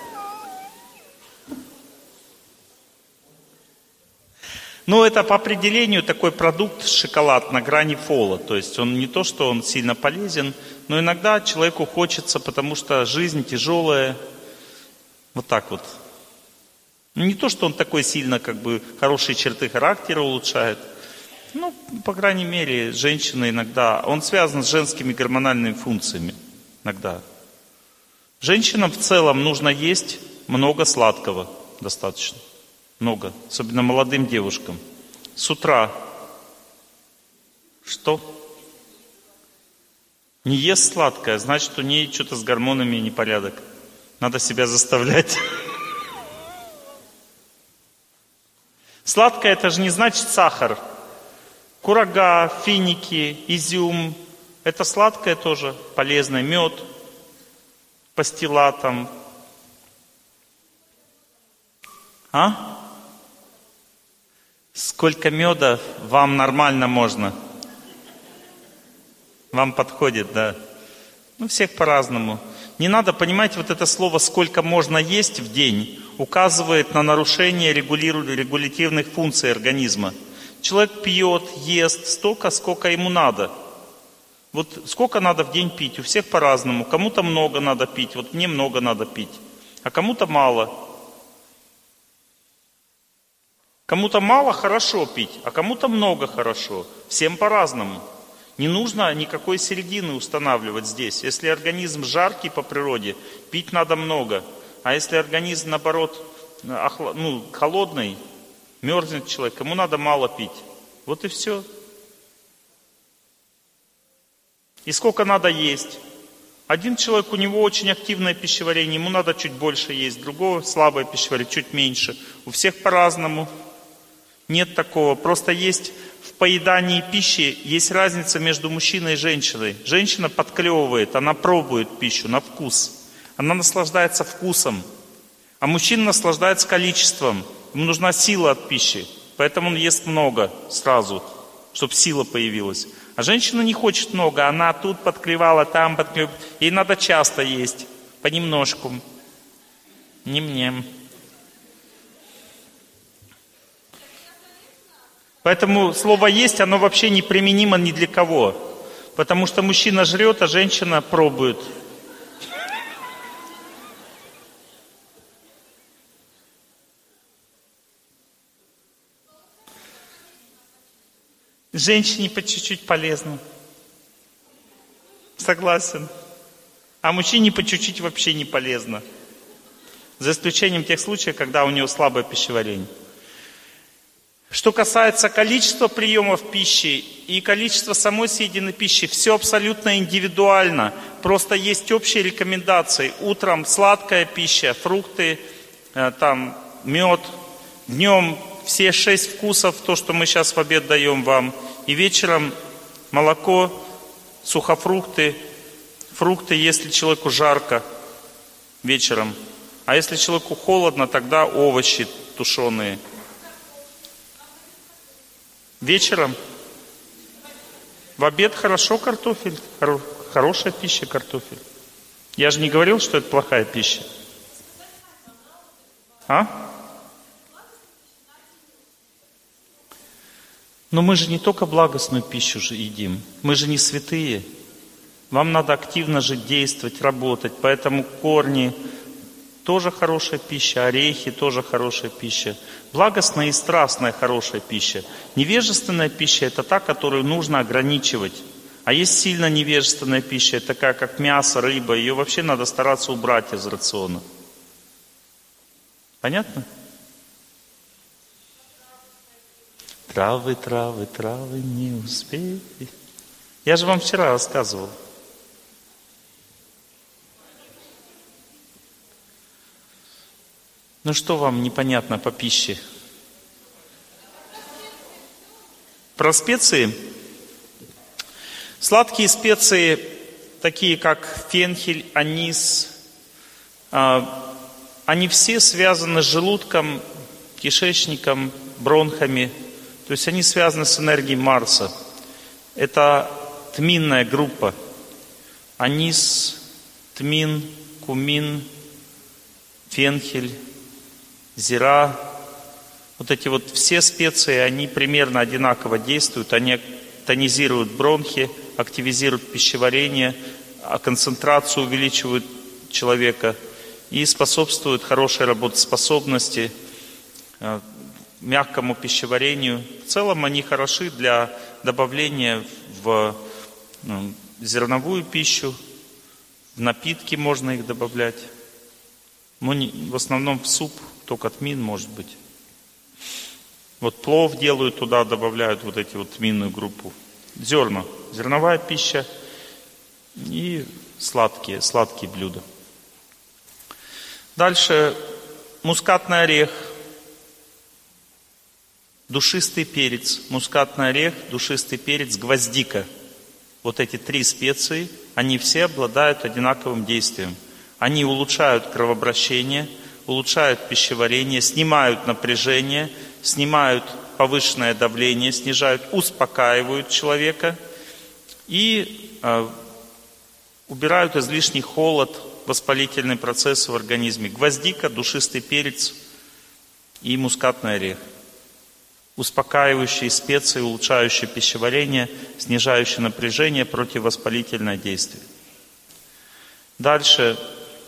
Но это по определению такой продукт шоколад на грани фола. То есть он не то, что он сильно полезен, но иногда человеку хочется, потому что жизнь тяжелая. Вот так вот. Не то, что он такой сильно, хорошие черты характера улучшает. Ну, по крайней мере, женщины иногда... Он связан с женскими гормональными функциями. Иногда. Женщинам в целом нужно есть много сладкого. Достаточно. Много. Особенно молодым девушкам. С утра. Что? Не ест сладкое, значит, у нее что-то с гормонами непорядок. Надо себя заставлять. Сладкое это же не значит сахар. Курага, финики, изюм. Это сладкое тоже полезное. Мед, пастила там. А? Сколько меда вам нормально можно? Вам подходит, да? Ну, всех по-разному. Не надо, понимаете, вот это слово «сколько можно есть в день» указывает на нарушение регулятивных функций организма. Человек пьет, ест столько, сколько ему надо. Вот сколько надо в день пить? У всех по-разному. Кому-то много надо пить, вот мне много надо пить, а кому-то мало. Кому-то мало хорошо пить, а кому-то много хорошо. Всем по-разному. Не нужно никакой середины устанавливать здесь. Если организм жаркий по природе, пить надо много. А если организм, наоборот, холодный, мерзнет человек, ему надо мало пить. Вот и все. И сколько надо есть? Один человек, у него очень активное пищеварение, ему надо чуть больше есть. Другого слабое пищеварение, чуть меньше. У всех по-разному. Нет такого. Просто есть в поедании пищи, есть разница между мужчиной и женщиной. Женщина подклевывает, она пробует пищу на вкус. Она наслаждается вкусом. А мужчина наслаждается количеством. Ему нужна сила от пищи. Поэтому он ест много сразу, чтобы сила появилась. А женщина не хочет много. Она тут подклевала, там подклевала. Ей надо часто есть. Понемножку. Нем-нем. Поэтому слово «есть», оно вообще не применимо ни для кого. Потому что мужчина жрет, а женщина пробует. Женщине по чуть-чуть полезно. Согласен. А мужчине по чуть-чуть вообще не полезно. За исключением тех случаев, когда у него слабое пищеварение. Что касается количества приемов пищи и количества самой съеденной пищи, все абсолютно индивидуально. Просто есть общие рекомендации. Утром сладкая пища, фрукты, мед. Днем все 6 вкусов, то, что мы сейчас в обед даем вам. И вечером молоко, сухофрукты, фрукты, если человеку жарко, вечером. А если человеку холодно, тогда овощи тушеные. Вечером. В обед хорошо картофель. Хорошая пища картофель. Я же не говорил, что это плохая пища. А? Но мы же не только благостную пищу же едим. Мы же не святые. Вам надо активно жить, действовать, работать. Поэтому корни тоже хорошая пища, орехи тоже хорошая пища. Благостная и страстная хорошая пища. Невежественная пища – это та, которую нужно ограничивать. А есть сильно невежественная пища, такая как мясо, рыба, ее вообще надо стараться убрать из рациона. Понятно? Травы, травы, травы, не успей. Я же вам вчера рассказывал. Ну что вам непонятно по пище? Про специи. Сладкие специи, такие как фенхель, анис, они все связаны с желудком, кишечником, бронхами. То есть они связаны с энергией Марса. Это тминная группа. Анис, тмин, кумин, фенхель, зира. Вот эти вот все специи, они примерно одинаково действуют. Они тонизируют бронхи, активизируют пищеварение, концентрацию увеличивают человека и способствуют хорошей работоспособности, мягкому пищеварению. В целом они хороши для добавления в зерновую пищу, в напитки можно их добавлять. Но в основном в суп, только тмин может быть. Вот плов делают, туда добавляют вот эти вот тминную группу. Зерна, зерновая пища и сладкие блюда. Дальше мускатный орех, душистый перец, мускатный орех, душистый перец, гвоздика. Вот эти три специи, они все обладают одинаковым действием. Они улучшают кровообращение, улучшают пищеварение, снимают напряжение, снимают повышенное давление, снижают, успокаивают человека и убирают излишний холод, воспалительные процессы в организме. Гвоздика, душистый перец и мускатный орех. Успокаивающие специи, улучшающие пищеварение, снижающие напряжение, противовоспалительное действие. Дальше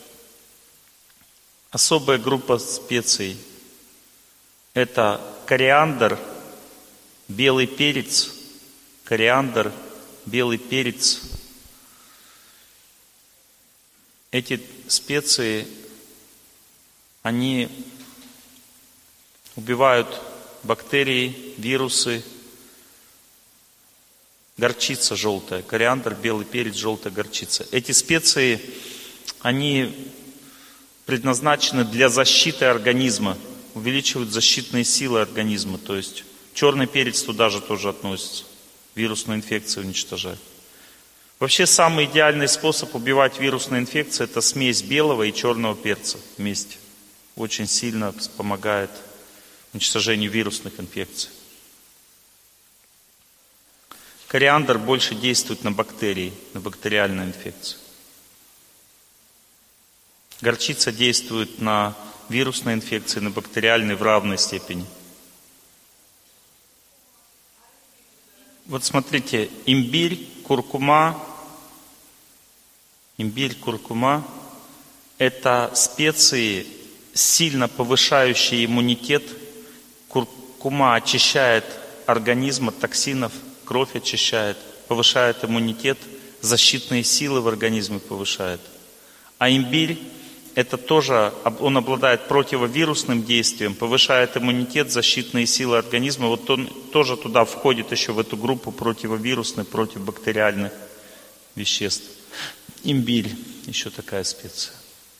особая группа специй. Это кориандр, белый перец, кориандр, белый перец. Эти специи, они убивают бактерии, вирусы. Горчица желтая, кориандр, белый перец, желтая горчица. Эти специи, они предназначены для защиты организма, увеличивают защитные силы организма. То есть черный перец туда же тоже относится, вирусную инфекцию уничтожает. Вообще самый идеальный способ убивать вирусные инфекции — это смесь белого и черного перца вместе. Очень сильно помогает уничтожению вирусных инфекций. Кориандр больше действует на бактерии, на бактериальные инфекции. Горчица действует на вирусные инфекции, на бактериальные в равной степени. Вот смотрите, имбирь, куркума – это специи, сильно повышающие иммунитет. Куркума очищает организм от токсинов, кровь очищает, повышает иммунитет, защитные силы в организме повышает. А имбирь – это тоже, он обладает противовирусным действием, повышает иммунитет, защитные силы организма. Вот он тоже туда входит еще в эту группу противовирусных, противобактериальных веществ. Имбирь, еще такая специя.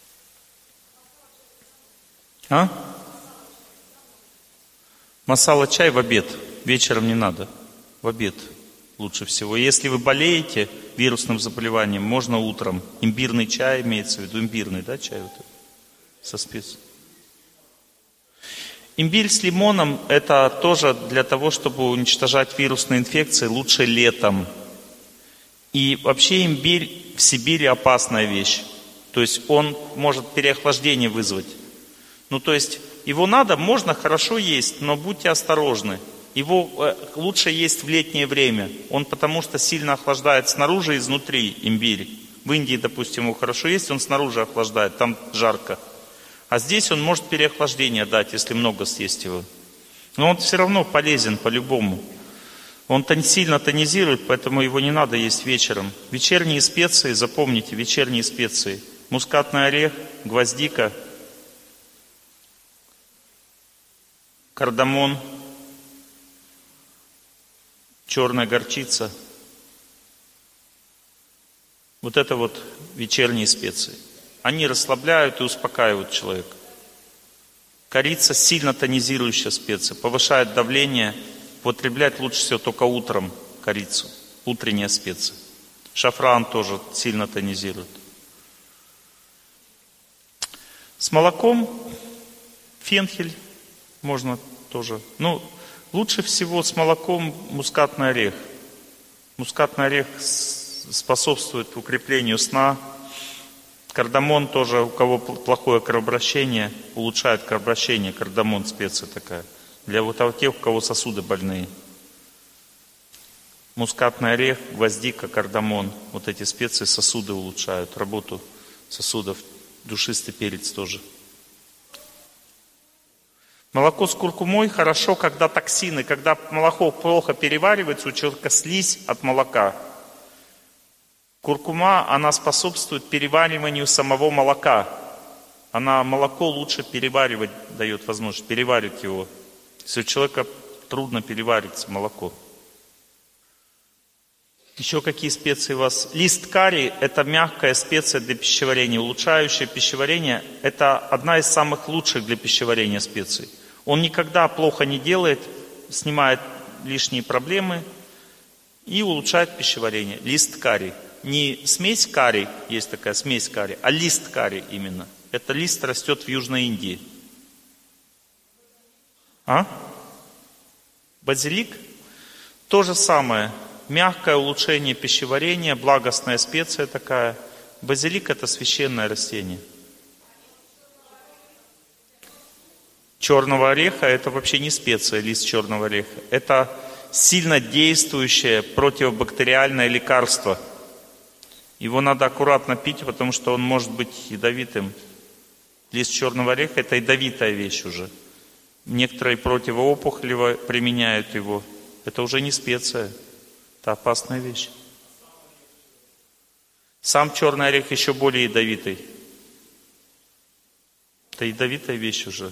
Масала чай в обед, вечером не надо, в обед лучше всего. Если вы болеете вирусным заболеванием, можно утром. Имбирный чай имеется в виду, имбирный, да, чай вот этот, со специей. Имбирь с лимоном – это тоже для того, чтобы уничтожать вирусные инфекции, лучше летом. И вообще имбирь в Сибири опасная вещь. То есть он может переохлаждение вызвать. Ну то есть его можно хорошо есть, но будьте осторожны. Его лучше есть в летнее время. Он потому что сильно охлаждает снаружи и изнутри имбирь. В Индии, допустим, его хорошо есть, он снаружи охлаждает, там жарко. А здесь он может переохлаждение дать, если много съесть его. Но он все равно полезен по-любому. Он сильно тонизирует, поэтому его не надо есть вечером. Вечерние специи, запомните, вечерние специи. Мускатный орех, гвоздика, кардамон, черная горчица. Вот это вот вечерние специи. Они расслабляют и успокаивают человека. Корица сильно тонизирующая специя, повышает давление. Употреблять лучше всего только утром корицу, утренняя специя. Шафран тоже сильно тонизирует. С молоком фенхель можно тоже. Ну, лучше всего с молоком мускатный орех. Мускатный орех способствует укреплению сна. Кардамон тоже, у кого плохое кровообращение, улучшает кровообращение. Кардамон специя такая. Для вот тех, у кого сосуды больные. Мускатный орех, гвоздика, кардамон. Вот эти специи сосуды улучшают, работу сосудов. Душистый перец тоже. Молоко с куркумой хорошо, когда токсины, когда молоко плохо переваривается, у человека слизь от молока. Куркума, она способствует перевариванию самого молока. Она молоко лучше переваривать дает возможность, переварить его. Если у человека трудно переварится молоко. Еще какие специи у вас? Лист карри – это мягкая специя для пищеварения, улучшающая пищеварение. Это одна из самых лучших для пищеварения специй. Он никогда плохо не делает, снимает лишние проблемы и улучшает пищеварение. Лист карри. Не смесь карри, есть такая смесь карри, а лист карри именно. Это лист растет в Южной Индии. Базилик? То же самое. Мягкое улучшение пищеварения, благостная специя такая. Базилик – это священное растение. Черного ореха – это вообще не специя, лист черного ореха. Это сильно действующее противобактериальное лекарство. Его надо аккуратно пить, потому что он может быть ядовитым. Лист черного ореха – это ядовитая вещь уже. Некоторые противоопухолево применяют его. Это уже не специя. Это опасная вещь. Сам черный орех еще более ядовитый. Это ядовитая вещь уже.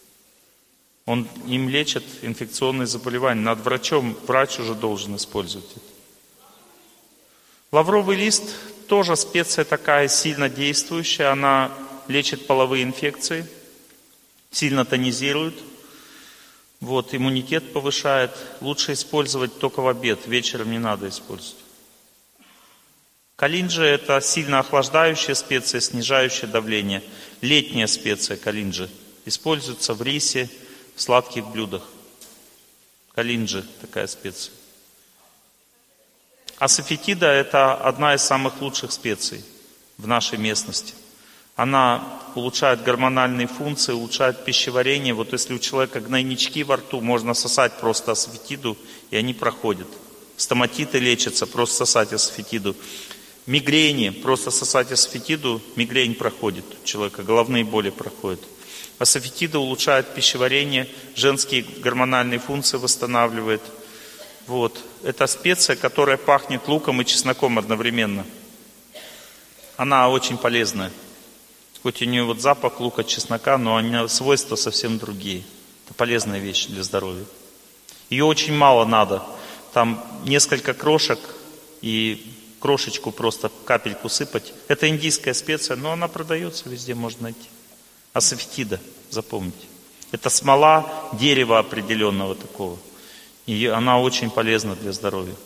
Им лечат инфекционные заболевания. Над врачом, врач уже должен использовать это. Лавровый лист тоже специя такая сильно действующая. Она лечит половые инфекции, сильно тонизирует. Вот, иммунитет повышает. Лучше использовать только в обед, вечером не надо использовать. Калинджа – это сильно охлаждающая специя, снижающая давление. Летняя специя калинджа. Используется в рисе, в сладких блюдах. Калинджа – такая специя. Асафетида – это одна из самых лучших специй в нашей местности. Она улучшает гормональные функции, улучшает пищеварение. Вот если у человека гнойнички во рту, можно сосать просто асафетиду, и они проходят. Стоматиты лечатся, просто сосать асафетиду. Мигрени, просто сосать асафетиду, мигрень проходит у человека, головные боли проходят. Асафетида улучшает пищеварение, женские гормональные функции восстанавливает. Вот. Это специя, которая пахнет луком и чесноком одновременно. Она очень полезная. Хоть у нее вот запах лука, чеснока, но у нее свойства совсем другие. Это полезная вещь для здоровья. Ее очень мало надо. Там несколько крошек и крошечку просто капельку сыпать. Это индийская специя, но она продается везде, можно найти. Асафетида, запомните. Это смола дерева определенного такого. И она очень полезна для здоровья.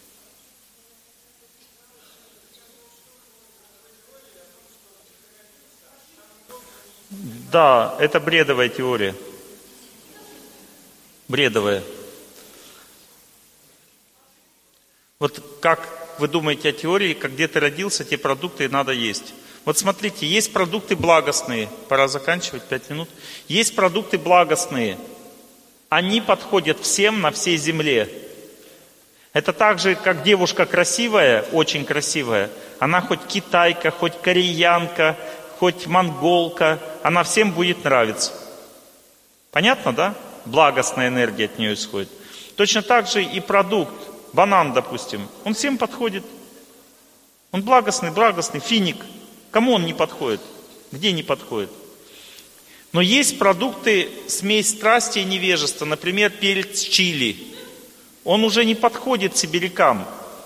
Да, это бредовая теория. Бредовая. Вот как вы думаете о теории, как где ты родился, те продукты надо есть. Вот смотрите, есть продукты благостные. Пора заканчивать, 5 минут. Есть продукты благостные. Они подходят всем на всей земле. Это так же, как девушка красивая, очень красивая. Она хоть китайка, хоть кореянка, хоть монголка, она всем будет нравиться. Понятно, да? Благостная энергия от нее исходит. Точно так же и продукт. банан, допустим, он всем подходит. Он благостный, финик. Кому он не подходит? Где не подходит? Но есть продукты, смесь страсти и невежества, например, перец чили. Он уже не подходит сибирякам.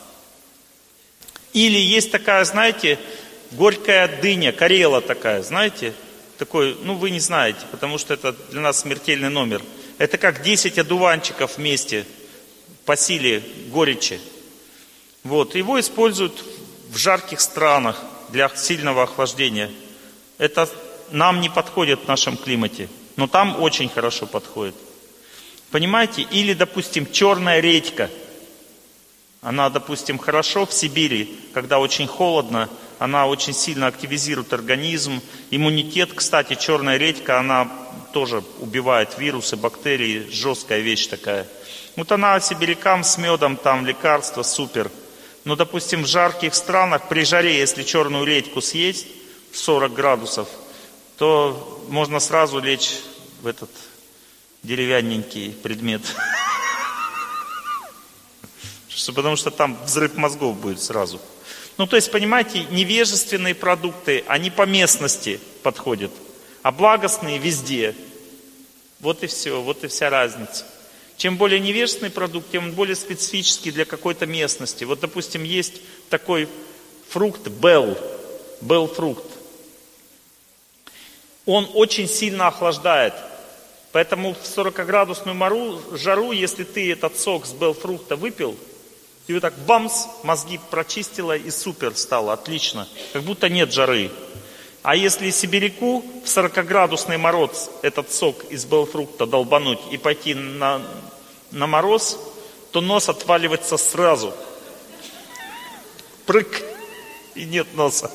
Или есть такая, знаете, горькая дыня, карела такая, знаете, такой, вы не знаете, потому что это для нас смертельный номер. Это как 10 одуванчиков вместе по силе горечи. Его используют в жарких странах для сильного охлаждения. Это нам не подходит в нашем климате, но там очень хорошо подходит. Понимаете? Или, допустим, черная редька. Она, допустим, хорошо в Сибири, когда очень холодно, она очень сильно активизирует организм. Иммунитет, кстати, черная редька, она тоже убивает вирусы, бактерии, жесткая вещь такая. Она сибирякам с медом, там лекарство, супер. Но, допустим, в жарких странах, при жаре, если черную редьку съесть в 40 градусов, то можно сразу лечь в этот деревянненький предмет. Потому что там взрыв мозгов будет сразу. То есть, понимаете, невежественные продукты, они по местности подходят, а благостные везде. Вот и все, вот и вся разница. Чем более невежественный продукт, тем он более специфический для какой-то местности. Допустим, есть такой фрукт белл-фрукт. Он очень сильно охлаждает. Поэтому в 40-градусную жару, если ты этот сок с белл-фрукта выпил, и так бамс, мозги прочистило и супер стало, отлично. Как будто нет жары. А если сибиряку в 40-градусный мороз этот сок из белл-фрукта долбануть и пойти на мороз, то нос отваливается сразу. Прыг, и нет носа.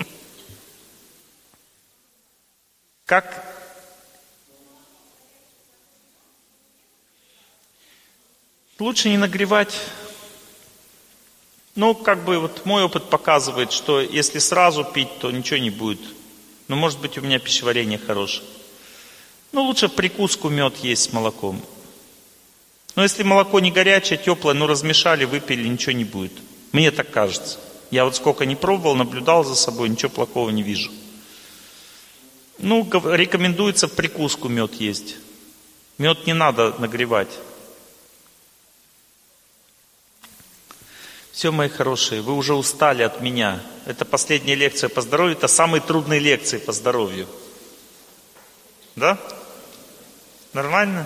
Как? Лучше не нагревать. Мой опыт показывает, что если сразу пить, то ничего не будет. Но может быть у меня пищеварение хорошее. Лучше в прикуску мед есть с молоком. Но если молоко не горячее, теплое, размешали, выпили, ничего не будет. Мне так кажется. Я сколько не пробовал, наблюдал за собой, ничего плохого не вижу. Рекомендуется в прикуску мед есть. Мед не надо нагревать. Все, мои хорошие, вы уже устали от меня. Это последняя лекция по здоровью, это самые трудные лекции по здоровью. Да? Нормально?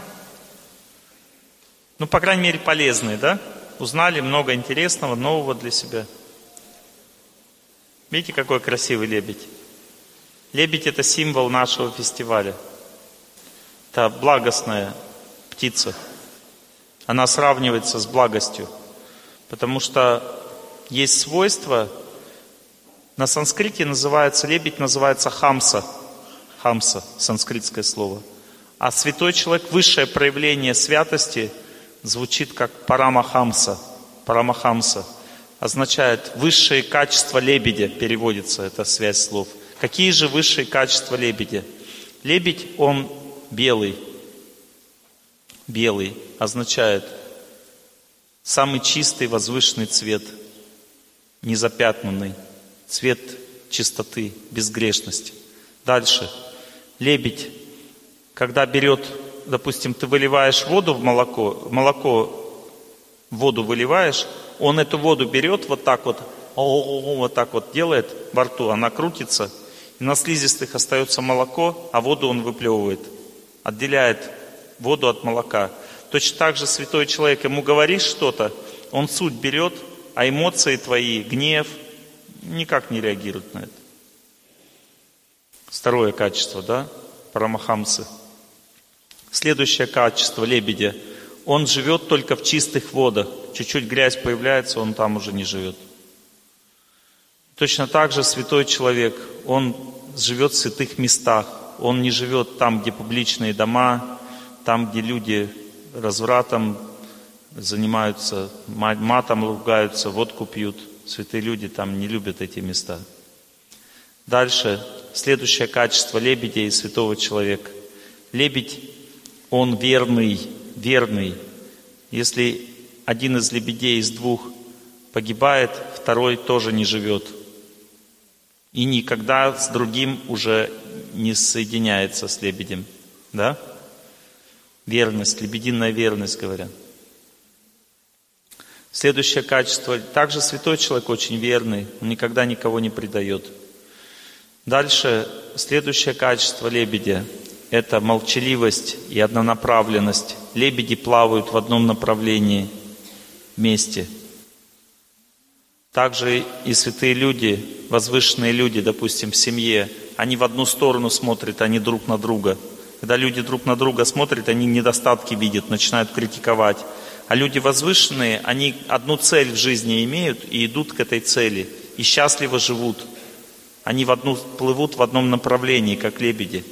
По крайней мере, полезные, да? Узнали много интересного, нового для себя. Видите, какой красивый лебедь? Лебедь – это символ нашего фестиваля. Это благостная птица. Она сравнивается с благостью. Потому что есть свойство, на санскрите лебедь называется хамса. Хамса, санскритское слово. А святой человек, высшее проявление святости, звучит как парамахамса. Парамахамса означает высшее качество лебедя, переводится эта связь слов. Какие же высшие качества лебедя? Лебедь, он белый. Белый означает самый чистый, возвышенный цвет, незапятнанный, цвет чистоты, безгрешности. Дальше. Лебедь, когда берет, допустим, ты выливаешь воду в молоко в воду выливаешь, он эту воду берет вот так вот делает во рту, она крутится, и на слизистых остается молоко, а воду он выплевывает, отделяет воду от молока. Точно так же святой человек, ему говоришь что-то, он суть берет, а эмоции твои, гнев, никак не реагируют на это. Второе качество, да, парамахамсы. Следующее качество лебедя. Он живет только в чистых водах. Чуть-чуть грязь появляется, он там уже не живет. Точно так же святой человек, он живет в святых местах. Он не живет там, где публичные дома, там, где люди развратом занимаются, матом ругаются, водку пьют. Святые люди там не любят эти места. Дальше, следующее качество лебедя и святого человека. Лебедь, он верный. Если один из лебедей из двух погибает, второй тоже не живет. И никогда с другим уже не соединяется с лебедем. Да? Верность, лебединая верность, говорят. Следующее качество. Также святой человек очень верный, он никогда никого не предает. Дальше, следующее качество лебедя – это молчаливость и однонаправленность. Лебеди плавают в одном направлении вместе. Также и святые люди, возвышенные люди, допустим, в семье, они в одну сторону смотрят, а не друг на друга. Когда люди друг на друга смотрят, они недостатки видят, начинают критиковать. А люди возвышенные, они одну цель в жизни имеют и идут к этой цели, и счастливо живут. Они плывут в одном направлении, как лебеди.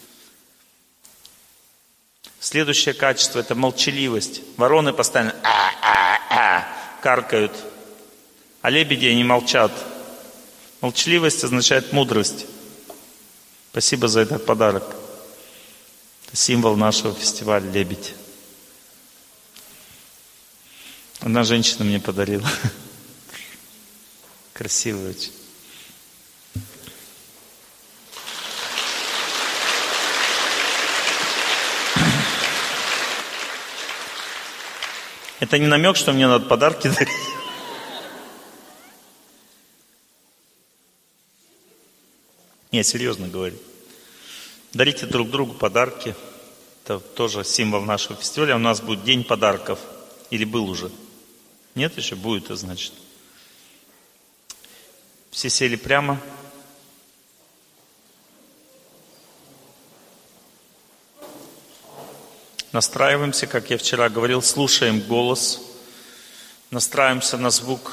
Следующее качество – это молчаливость. Вороны постоянно каркают, а лебеди они молчат. Молчаливость означает мудрость. Спасибо за этот подарок. Это символ нашего фестиваля «Лебедь». Одна женщина мне подарила. Красивый очень. Это не намек, что мне надо подарки дарить. Не, серьезно говорю. Дарите друг другу подарки. Это тоже символ нашего фестиваля. У нас будет день подарков. Или был уже? Нет еще? Будет, значит. Все сели прямо. Настраиваемся, как я вчера говорил, слушаем голос. Настраиваемся на звук.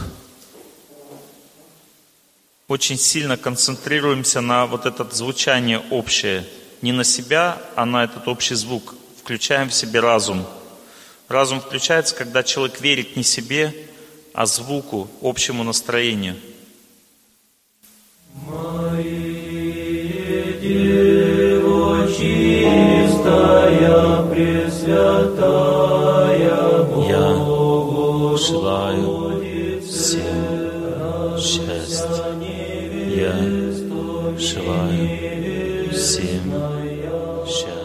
Очень сильно концентрируемся на вот это звучание общее. Не на себя, а на этот общий звук. Включаем в себе разум. Разум включается, когда человек верит не себе, а звуку, общему настроению. Мария, Дева чистая, пресвятая, Богу Я желаю всем счастья. Я желаю всем счастья.